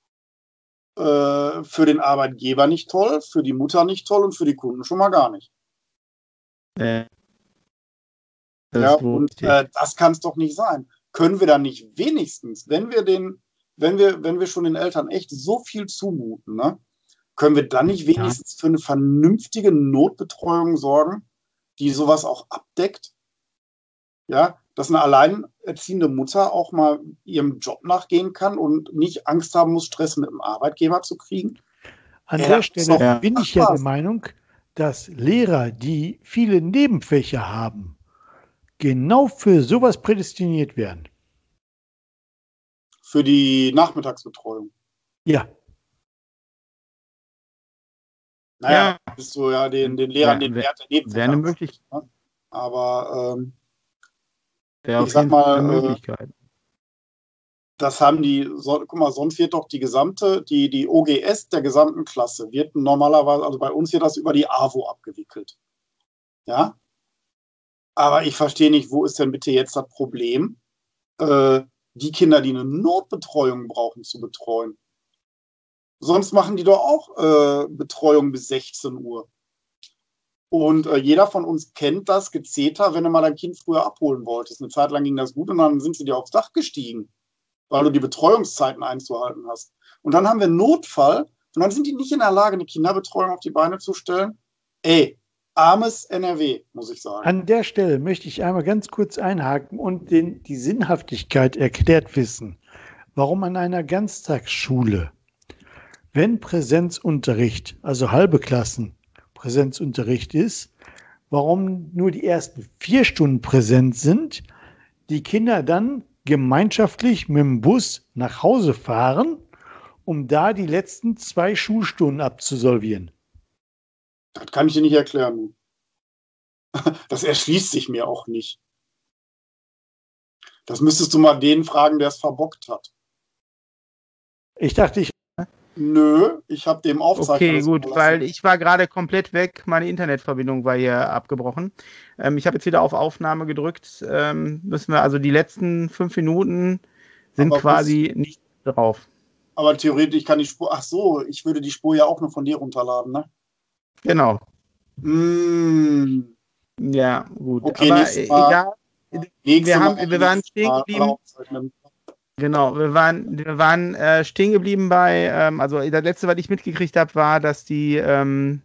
äh, für den Arbeitgeber nicht toll, für die Mutter nicht toll und für die Kunden schon mal gar nicht. Äh. Ja, und äh, das kann es doch nicht sein. Können wir dann nicht wenigstens, wenn wir den, wenn wir, wenn wir schon den Eltern echt so viel zumuten, ne, können wir dann nicht wenigstens ja. für eine vernünftige Notbetreuung sorgen, die sowas auch abdeckt? Ja, dass eine alleinerziehende Mutter auch mal ihrem Job nachgehen kann und nicht Angst haben muss, Stress mit dem Arbeitgeber zu kriegen? An ja, der Stelle ja. bin ich ja der Meinung, dass Lehrer, die viele Nebenfächer haben, genau für sowas prädestiniert werden. Für die Nachmittagsbetreuung? Ja. Naja, ja. Bist du ja den, den Lehrern wär, den Wert der Nebenfächer. Wäre eine Möglichkeit. Ne? Aber ähm, wäre ich sag mal, eine Möglichkeit. Äh, das haben die, so, guck mal, sonst wird doch die gesamte, die, die O G S der gesamten Klasse wird normalerweise, also bei uns wird das über die A W O abgewickelt. Ja? Aber ich verstehe nicht, wo ist denn bitte jetzt das Problem, äh, die Kinder, die eine Notbetreuung brauchen, zu betreuen. Sonst machen die doch auch äh, Betreuung bis sechzehn Uhr. Und äh, jeder von uns kennt das Gezeter, wenn du mal dein Kind früher abholen wolltest. Eine Zeit lang ging das gut und dann sind sie dir aufs Dach gestiegen, weil du die Betreuungszeiten einzuhalten hast. Und dann haben wir einen Notfall und dann sind die nicht in der Lage, eine Kinderbetreuung auf die Beine zu stellen. Ey, armes N R W, muss ich sagen. An der Stelle möchte ich einmal ganz kurz einhaken und den, die Sinnhaftigkeit erklärt wissen. Warum an einer Ganztagsschule, wenn Präsenzunterricht, also halbe Klassen Präsenzunterricht ist, warum nur die ersten vier Stunden präsent sind, die Kinder dann gemeinschaftlich mit dem Bus nach Hause fahren, um da die letzten zwei Schulstunden abzusolvieren. Das kann ich dir nicht erklären. Das erschließt sich mir auch nicht. Das müsstest du mal den fragen, der es verbockt hat. Ich dachte, ich... Nö, ich habe dem Aufzeichner... Okay, gut, weil ich war gerade komplett weg. Meine Internetverbindung war hier abgebrochen. Ähm, ich habe jetzt wieder auf Aufnahme gedrückt. Ähm, müssen wir, also die letzten fünf Minuten sind aber quasi was, nicht drauf. Aber theoretisch kann die Spur... Ach so, ich würde die Spur ja auch nur von dir runterladen, ne? Genau. Mm. Ja, gut. Okay, aber egal. Wir, haben, wir waren stehen geblieben. Genau, wir waren, wir waren äh, stehen geblieben bei, ähm, also das letzte, was ich mitgekriegt habe, war, dass die, ähm,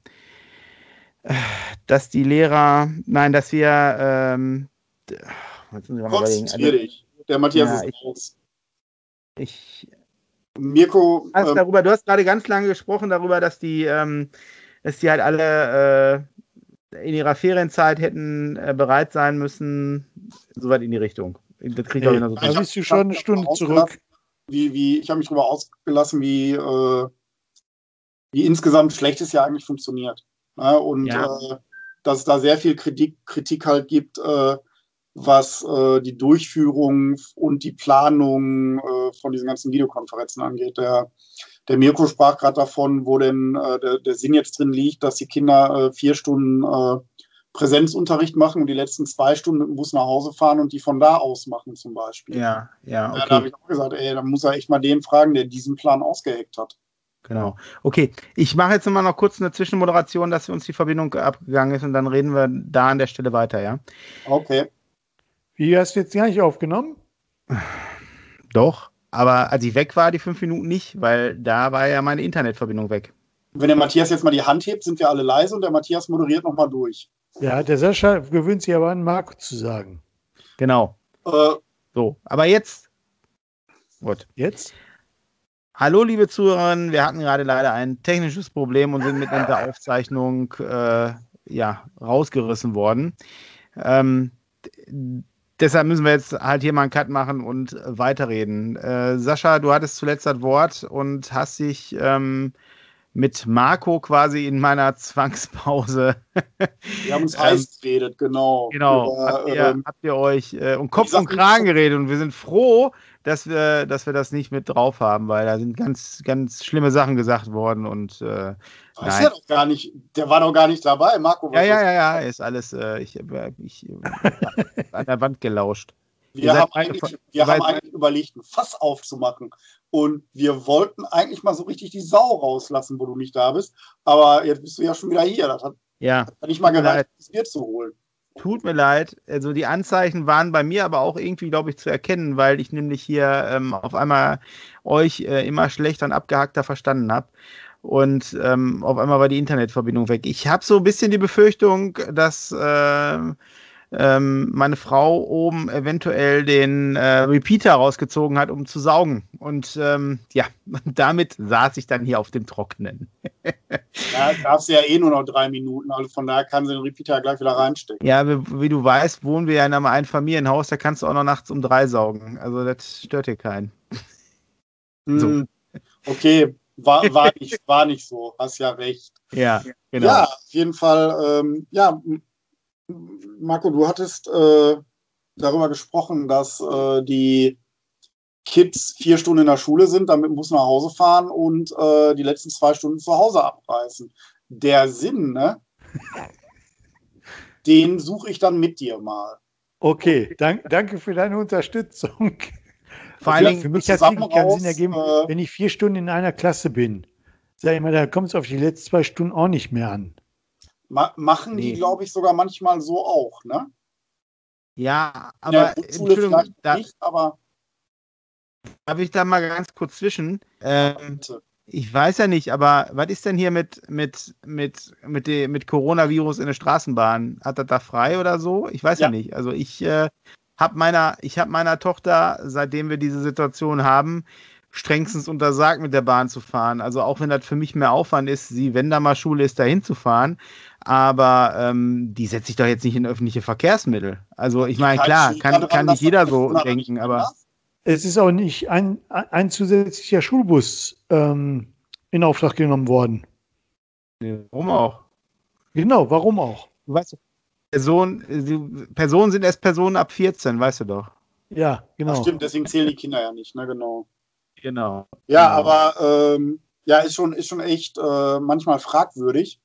dass die Lehrer, nein, dass wir, ähm, konzentrier dich. Der Matthias ja, ist ich, raus. Ich, Mirko, hast ähm, darüber, du hast gerade ganz lange gesprochen darüber, dass die, ähm, dass die halt alle äh, in ihrer Ferienzeit hätten äh, bereit sein müssen, soweit in die Richtung. Das kriege ich hey, auch so. Da bist du schon eine Stunde zurück. Wie, wie, ich habe mich darüber ausgelassen, wie, äh, wie insgesamt schlechtes Jahr eigentlich funktioniert. Ja, und ja. äh, dass es da sehr viel Kritik, Kritik halt gibt, äh, was äh, die Durchführung und die Planung äh, von diesen ganzen Videokonferenzen angeht. Der, der Mirko sprach gerade davon, wo denn äh, der, der Sinn jetzt drin liegt, dass die Kinder äh, vier Stunden äh, Präsenzunterricht machen und die letzten zwei Stunden mit dem Bus nach Hause fahren und die von da aus machen zum Beispiel. Ja, ja, okay. Ja, da habe ich auch gesagt, ey, da muss er echt mal den fragen, der diesen Plan ausgeheckt hat. Genau. Okay, ich mache jetzt mal noch kurz eine Zwischenmoderation, dass uns die Verbindung abgegangen ist und dann reden wir da an der Stelle weiter, ja? Okay. Wie, hast du jetzt gar nicht aufgenommen? Doch, aber als ich weg war, die fünf Minuten nicht, weil da war ja meine Internetverbindung weg. Wenn der Matthias jetzt mal die Hand hebt, sind wir alle leise und der Matthias moderiert nochmal durch. Ja, der Sascha gewöhnt sich aber an, Marco zu sagen. Genau. Äh, so, aber jetzt. Gut. Jetzt? Hallo, liebe Zuhörerinnen. Wir hatten gerade leider ein technisches Problem und sind mitten in der Aufzeichnung äh, ja, rausgerissen worden. Ähm, deshalb müssen wir jetzt halt hier mal einen Cut machen und weiterreden. Äh, Sascha, du hattest zuletzt das Wort und hast dich ähm, mit Marco quasi in meiner Zwangspause. Wir haben uns heiß geredet, genau. Genau, Über, habt, ihr, ähm, habt ihr euch äh, um Kopf und Kragen geredet und wir sind froh, dass wir, dass wir das nicht mit drauf haben, weil da sind ganz, ganz schlimme Sachen gesagt worden und äh, das ist ja doch gar nicht, der war doch gar nicht dabei, Marco. Ja, ja, ja, ja, ist alles, äh, ich, ich an der Wand gelauscht. Wir haben, eigentlich, wir haben eigentlich überlegt, ein Fass aufzumachen. Und wir wollten eigentlich mal so richtig die Sau rauslassen, wo du nicht da bist. Aber jetzt bist du ja schon wieder hier. Das hat, ja. hat nicht mal gereicht, das Bier zu holen. Tut mir leid. Also die Anzeichen waren bei mir aber auch irgendwie, glaube ich, zu erkennen, weil ich nämlich hier ähm, auf einmal euch äh, immer schlechter und abgehackter verstanden habe. Und ähm, auf einmal war die Internetverbindung weg. Ich habe so ein bisschen die Befürchtung, dass... Äh, ähm, meine Frau oben eventuell den äh, Repeater rausgezogen hat, um zu saugen. Und ähm, ja, damit saß ich dann hier auf dem Trockenen. Ja, darfst du ja eh nur noch drei Minuten, also von daher kann sie den Repeater gleich wieder reinstecken. Ja, wie, wie du weißt, wohnen wir ja in einem Einfamilienhaus, da kannst du auch noch nachts um drei saugen. Also das stört hier keinen. Hm, so. Okay, war, war, nicht, war nicht so, hast ja recht. Ja, genau. Ja, auf jeden Fall, ähm, ja, Marco, du hattest äh, darüber gesprochen, dass äh, die Kids vier Stunden in der Schule sind, damit muss nach Hause fahren und äh, die letzten zwei Stunden zu Hause abreißen. Der Sinn, ne? Den suche ich dann mit dir mal. Okay, dank, danke für deine Unterstützung. Vor allen Dingen, für mich hat es wirklich keinen Sinn ergeben, äh, wenn ich vier Stunden in einer Klasse bin. Sag ich mal, da kommt es auf die letzten zwei Stunden auch nicht mehr an. Ma- machen nee. Die, glaube ich, sogar manchmal so auch, ne? Ja, aber ja, Entschuldigung, da, nicht, aber darf ich da mal ganz kurz zwischen? Ähm, ich weiß ja nicht, aber was ist denn hier mit, mit, mit, mit, de, mit Coronavirus in der Straßenbahn? Hat das da frei oder so? Ich weiß ja, ja nicht. Also ich äh, habe meiner, ich hab meiner Tochter, seitdem wir diese Situation haben, strengstens untersagt, mit der Bahn zu fahren. Also auch wenn das für mich mehr Aufwand ist, sie, wenn da mal Schule ist, dahin zu fahren. Aber ähm, die setzt sich doch jetzt nicht in öffentliche Verkehrsmittel. Also ich meine, klar, kann, kann nicht jeder so denken, aber es ist auch nicht ein, ein zusätzlicher Schulbus ähm, in Auftrag genommen worden. Warum auch? Genau, warum auch? Du weißt, Person, Personen sind erst Personen ab vierzehn, weißt du doch. Ja, genau. Ach, stimmt, deswegen zählen die Kinder ja nicht, ne, genau. Genau. Ja, genau. aber ähm, ja, ist schon, ist schon echt äh, manchmal fragwürdig.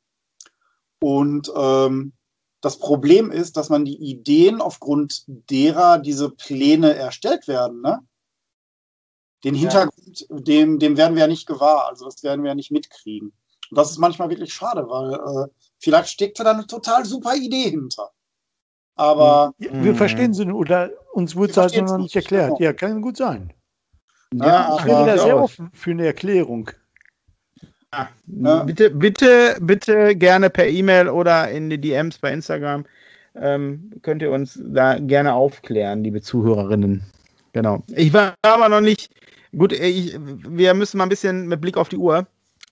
Und ähm, das Problem ist, dass man die Ideen, aufgrund derer diese Pläne erstellt werden, ne? Den Hintergrund, ja. dem, dem werden wir ja nicht gewahr. Also das werden wir ja nicht mitkriegen. Und das ist manchmal wirklich schade, weil äh, vielleicht steckt da eine total super Idee hinter. Aber ja, wir verstehen sie, oder uns wurde es halt noch nicht erklärt. Genau. Ja, kann gut sein. Ja, ja, ich wäre da sehr offen für eine Erklärung. Ja, ja. Bitte, bitte, bitte gerne per E-Mail oder in die D Ms bei Instagram ähm, könnt ihr uns da gerne aufklären, liebe Zuhörerinnen. Genau. Ich war aber noch nicht. Gut, ich, wir müssen mal ein bisschen mit Blick auf die Uhr.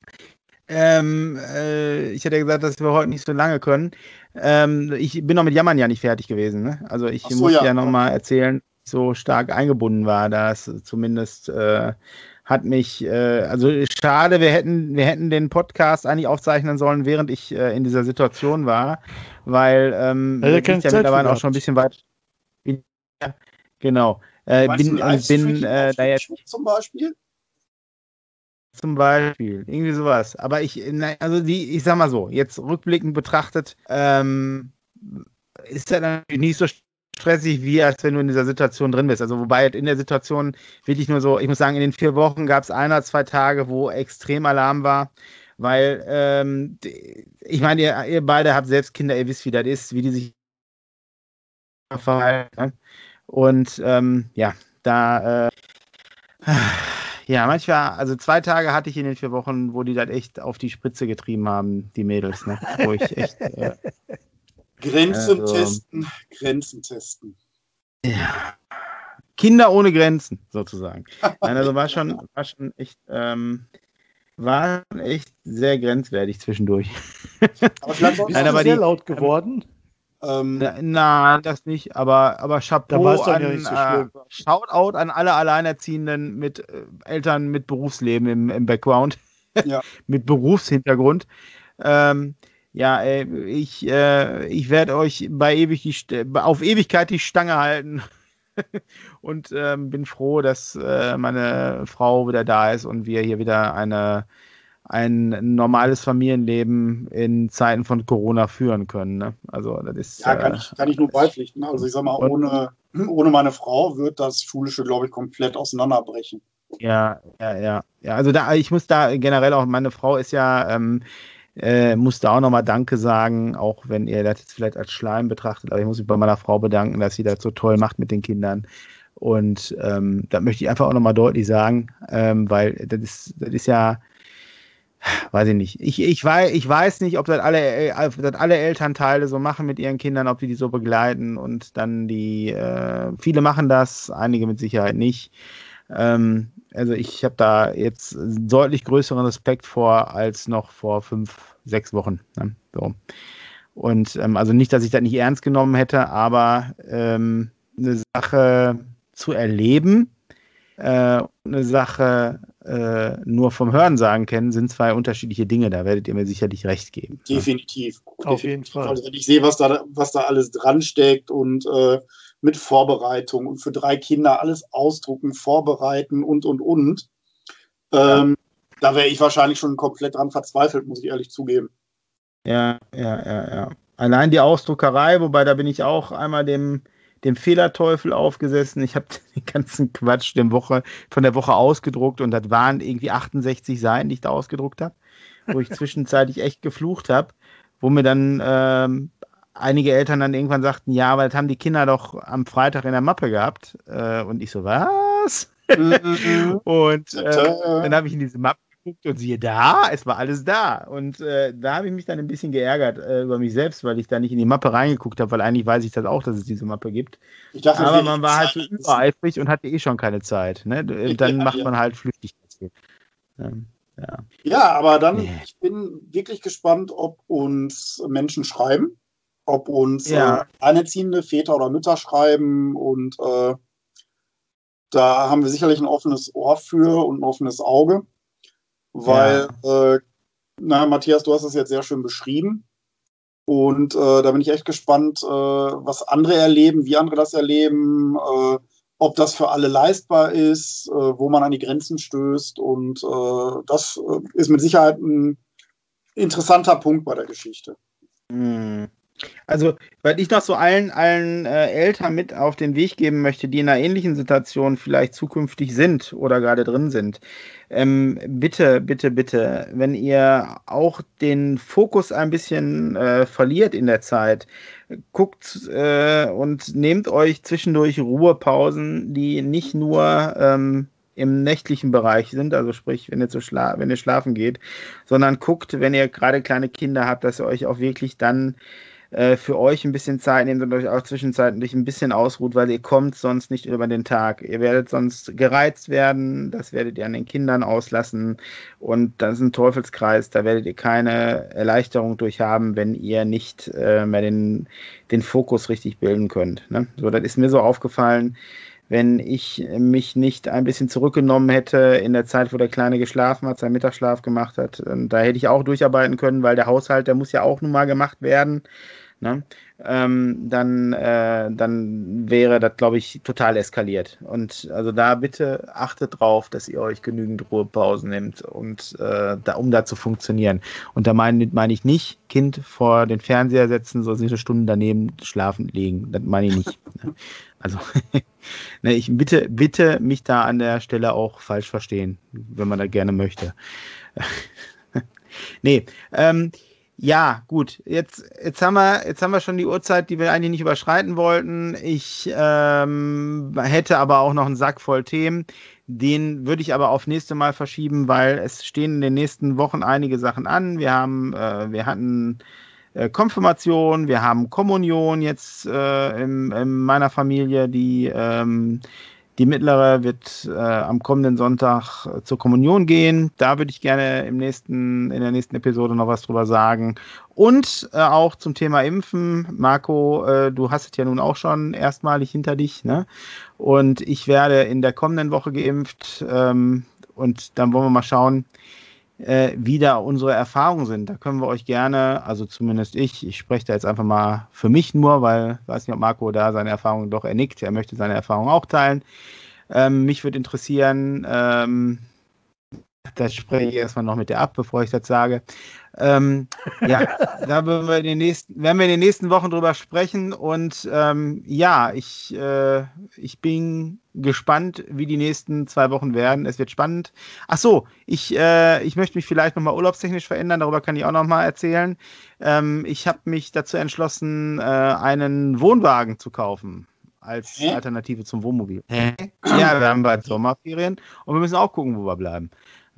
Ähm, äh, ich hätte ja gesagt, dass wir heute nicht so lange können. Ähm, ich bin noch mit Jammern ja nicht fertig gewesen. Ne? Also ich so, muss ja, ja nochmal erzählen, so stark eingebunden war, dass zumindest äh, hat mich, äh, also schade, wir hätten, wir hätten den Podcast eigentlich aufzeichnen sollen, während ich äh, in dieser Situation war, weil ähm, also ich ja mittlerweile auch schon ein bisschen weit. Ja, genau. Äh, bin bin äh, da jetzt zum Beispiel? Zum Beispiel, irgendwie sowas. Aber ich, also die, ich sag mal so, jetzt rückblickend betrachtet, ähm, ist das natürlich nicht so stressig, wie als wenn du in dieser Situation drin bist. Also wobei in der Situation wirklich nur so, ich muss sagen, in den vier Wochen gab es ein oder zwei Tage, wo extrem Alarm war, weil ähm, ich meine, ihr, ihr beide habt selbst Kinder, ihr wisst, wie das ist, wie die sich verhalten. Und ähm, ja, da äh, ja, manchmal, also zwei Tage hatte ich in den vier Wochen, wo die das echt auf die Spritze getrieben haben, die Mädels, ne? Wo ich echt äh, Grenzen also, testen, Grenzen testen. Ja. Kinder ohne Grenzen, sozusagen. Nein, also war schon, war schon echt, ähm, war echt sehr grenzwertig zwischendurch. Aber vielleicht bist Nein, aber sehr die, laut geworden. Ähm, Nein, das nicht, aber, aber Chapeau an, ja nicht so äh, Shoutout an alle Alleinerziehenden mit äh, Eltern mit Berufsleben im, im Background, ja. mit Berufshintergrund. Ähm, ja, ey, ich, äh, ich werde euch bei ewig die, auf Ewigkeit die Stange halten und ähm, bin froh, dass äh, meine Frau wieder da ist und wir hier wieder eine ein normales Familienleben in Zeiten von Corona führen können. Ne? Also das ist ja, kann ich, kann ich nur beipflichten. Also ich sag mal, ohne, ohne meine Frau wird das Schulische, glaube ich, komplett auseinanderbrechen. Ja, ja, ja. ja also da, ich muss da generell auch, meine Frau ist ja, ähm, äh, muss da auch nochmal Danke sagen, auch wenn ihr das jetzt vielleicht als Schleim betrachtet, aber ich muss mich bei meiner Frau bedanken, dass sie das so toll macht mit den Kindern. Und ähm, da möchte ich einfach auch nochmal deutlich sagen, ähm, weil das ist, das ist ja weiß ich nicht. Ich, ich, weiß, ich weiß nicht, ob das alle, ob das alle Elternteile so machen mit ihren Kindern, ob die die so begleiten und dann die, äh, viele machen das, einige mit Sicherheit nicht. Ähm, also ich habe da jetzt deutlich größeren Respekt vor als noch vor fünf, sechs Wochen. Ne? So. Und ähm, also nicht, dass ich das nicht ernst genommen hätte, aber ähm, eine Sache zu erleben, äh, eine Sache äh, nur vom Hörensagen kennen, sind zwei unterschiedliche Dinge. Da werdet ihr mir sicherlich recht geben. Definitiv. Ja. Auf jeden Fall. Also wenn ich sehe, was da, was da alles dran steckt und äh, mit Vorbereitung und für drei Kinder alles ausdrucken, vorbereiten und, und, und, ähm, ja. da wäre ich wahrscheinlich schon komplett dran verzweifelt, muss ich ehrlich zugeben. Ja, ja, ja, ja. Allein die Ausdruckerei, wobei da bin ich auch einmal dem, dem Fehlerteufel aufgesessen. Ich habe den ganzen Quatsch der Woche, von der Woche ausgedruckt und das waren irgendwie achtundsechzig Seiten, die ich da ausgedruckt habe, wo ich zwischenzeitlich echt geflucht habe, wo mir dann ähm, einige Eltern dann irgendwann sagten, ja, aber das haben die Kinder doch am Freitag in der Mappe gehabt. Äh, und ich so, was? und äh, dann habe ich in diese Mappe geguckt und siehe da, es war alles da. Und äh, da habe ich mich dann ein bisschen geärgert äh, über mich selbst, weil ich da nicht in die Mappe reingeguckt habe, weil eigentlich weiß ich das auch, dass es diese Mappe gibt. Ich dachte, aber man war halt so übereifrig und hatte eh schon keine Zeit. Ne? Dann ja, macht ja. man halt flüchtig. Ähm, ja. ja, aber dann, yeah. ich bin wirklich gespannt, ob uns Menschen schreiben, ob uns ja. äh, alleinerziehende Väter oder Mütter schreiben und äh, da haben wir sicherlich ein offenes Ohr für und ein offenes Auge, weil, ja. äh, na, Matthias, du hast es jetzt sehr schön beschrieben und äh, da bin ich echt gespannt, äh, was andere erleben, wie andere das erleben, äh, ob das für alle leistbar ist, äh, wo man an die Grenzen stößt und äh, das äh, ist mit Sicherheit ein interessanter Punkt bei der Geschichte. Mhm. Also, weil ich noch so allen, allen äh, Eltern mit auf den Weg geben möchte, die in einer ähnlichen Situation vielleicht zukünftig sind oder gerade drin sind. Ähm, bitte, bitte, bitte, wenn ihr auch den Fokus ein bisschen äh, verliert in der Zeit, guckt äh, und nehmt euch zwischendurch Ruhepausen, die nicht nur ähm, im nächtlichen Bereich sind, also sprich, wenn ihr, zu schla- wenn ihr schlafen geht, sondern guckt, wenn ihr gerade kleine Kinder habt, dass ihr euch auch wirklich dann für euch ein bisschen Zeit nehmt und euch auch zwischenzeitlich ein bisschen ausruht, weil ihr kommt sonst nicht über den Tag. Ihr werdet sonst gereizt werden, das werdet ihr an den Kindern auslassen und das ist ein Teufelskreis, da werdet ihr keine Erleichterung durch haben, wenn ihr nicht äh, mehr den, den Fokus richtig bilden könnt. Ne? So, das ist mir so aufgefallen, wenn ich mich nicht ein bisschen zurückgenommen hätte in der Zeit, wo der Kleine geschlafen hat, seinen Mittagsschlaf gemacht hat, da hätte ich auch durcharbeiten können, weil der Haushalt, der muss ja auch nun mal gemacht werden. Ne? Ähm, dann, äh, dann wäre das, glaube ich, total eskaliert. Und also da bitte achtet drauf, dass ihr euch genügend Ruhepausen nehmt, und, äh, da, um da zu funktionieren. Und da meine mein ich nicht, Kind vor den Fernseher setzen, so eine Stunde daneben schlafen legen. Das meine ich nicht. Ne? Also ne, ich bitte, bitte mich da an der Stelle auch falsch verstehen, wenn man das gerne möchte. nee, ähm, ja, gut. Jetzt, jetzt haben wir, jetzt haben wir schon die Uhrzeit, die wir eigentlich nicht überschreiten wollten. Ich ähm, hätte aber auch noch einen Sack voll Themen. Den würde ich aber auf nächste Mal verschieben, weil es stehen in den nächsten Wochen einige Sachen an. Wir haben, äh, wir hatten äh, Konfirmation, wir haben Kommunion jetzt äh, in, in meiner Familie, die ähm, Die mittlere wird äh, am kommenden Sonntag äh, zur Kommunion gehen. Da würde ich gerne im nächsten, in der nächsten Episode noch was drüber sagen. Und äh, auch zum Thema Impfen. Marco, äh, du hast es ja nun auch schon erstmalig hinter dich, ne? Und ich werde in der kommenden Woche geimpft. Ähm, und dann wollen wir mal schauen, äh, wie da unsere Erfahrungen sind. Da können wir euch gerne, also zumindest ich, ich spreche da jetzt einfach mal für mich nur, weil ich weiß nicht, ob Marco da seine Erfahrungen doch ernickt. Er möchte seine Erfahrungen auch teilen. Ähm, mich würde interessieren, ähm, das spreche ich erstmal noch mit dir ab, bevor ich das sage. Ähm, ja, da werden wir, in den nächsten, werden wir in den nächsten Wochen drüber sprechen. Und ähm, ja, ich, äh, ich bin gespannt, wie die nächsten zwei Wochen werden. Es wird spannend. Ach so, ich, äh, ich möchte mich vielleicht nochmal urlaubstechnisch verändern. Darüber kann ich auch nochmal erzählen. Ähm, ich habe mich dazu entschlossen, äh, einen Wohnwagen zu kaufen. Als Hä? Alternative zum Wohnmobil. Hä? Ja, wir haben bald Sommerferien und wir müssen auch gucken, wo wir bleiben.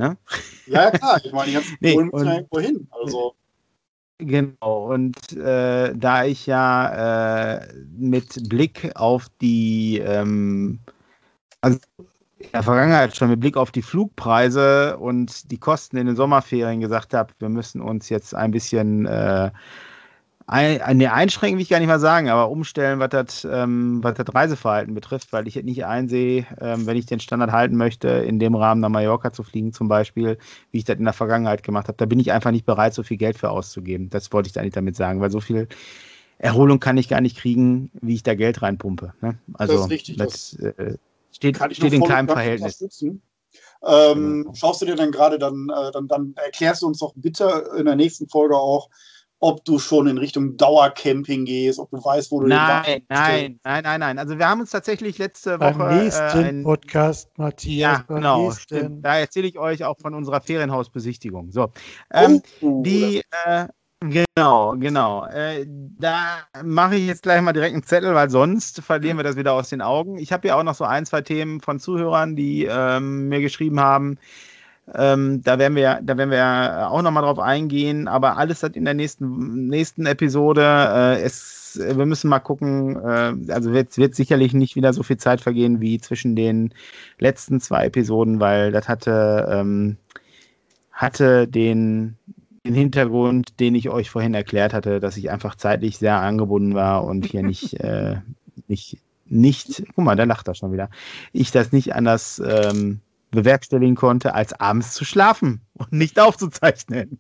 Ne? Ja, klar, ich meine, die ganzen Polen müssen ja irgendwo hin. Also. Genau, und äh, da ich ja äh, mit Blick auf die, ähm, also in der Vergangenheit schon mit Blick auf die Flugpreise und die Kosten in den Sommerferien gesagt habe, wir müssen uns jetzt ein bisschen äh, ein, ne, einschränken, will ich gar nicht mal sagen, aber umstellen, was das, ähm, was das Reiseverhalten betrifft, weil ich jetzt nicht einsehe, ähm, wenn ich den Standard halten möchte, in dem Rahmen nach Mallorca zu fliegen zum Beispiel, wie ich das in der Vergangenheit gemacht habe. Da bin ich einfach nicht bereit, so viel Geld für auszugeben. Das wollte ich eigentlich damit sagen, weil so viel Erholung kann ich gar nicht kriegen, wie ich da Geld reinpumpe. Ne? Also, das ist richtig. Das, das äh, steht, steht in keinem Verhältnis. Ähm, genau. Schaust du dir dann gerade, dann, äh, dann, dann erklärst du uns doch bitte in der nächsten Folge auch, ob du schon in Richtung Dauercamping gehst, ob du weißt, wo du nein, den Nein, nein, nein, nein. Also wir haben uns tatsächlich letzte Woche... Beim nächsten äh, ein, Podcast, Matthias. Ja, genau. Stimmt. Da erzähle ich euch auch von unserer Ferienhausbesichtigung. So, ähm, oh, die... Äh, genau, genau. Äh, da mache ich jetzt gleich mal direkt einen Zettel, weil sonst verlieren wir das wieder aus den Augen. Ich habe ja auch noch so ein, zwei Themen von Zuhörern, die ähm, mir geschrieben haben. Ähm, da werden wir, da werden wir auch nochmal drauf eingehen, aber alles hat in der nächsten, nächsten Episode. Äh, es, wir müssen mal gucken, äh, also wird, wird sicherlich nicht wieder so viel Zeit vergehen wie zwischen den letzten zwei Episoden, weil das hatte, ähm, hatte den, den Hintergrund, den ich euch vorhin erklärt hatte, dass ich einfach zeitlich sehr angebunden war und hier nicht, äh, nicht, nicht, guck mal, da lacht er schon wieder, ich das nicht anders ähm, bewerkstelligen konnte, als abends zu schlafen und nicht aufzuzeichnen.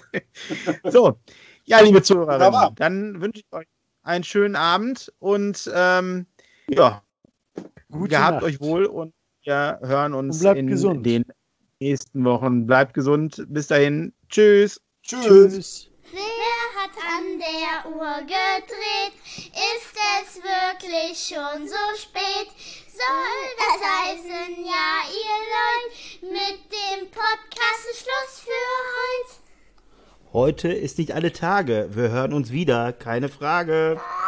So, ja, liebe Zuhörerinnen, dann wünsche ich euch einen schönen Abend und ähm, ja, Gute gehabt Nacht. Euch wohl und wir hören uns in gesund. Den nächsten Wochen. Bleibt gesund. Bis dahin. Tschüss. Tschüss. Tschüss. Wer hat an der Uhr gedreht? Ist es wirklich schon so spät? Soll das heißen, ja, ihr Leute, mit dem Podcast ist Schluss für heute? Heute ist nicht alle Tage. Wir hören uns wieder, keine Frage.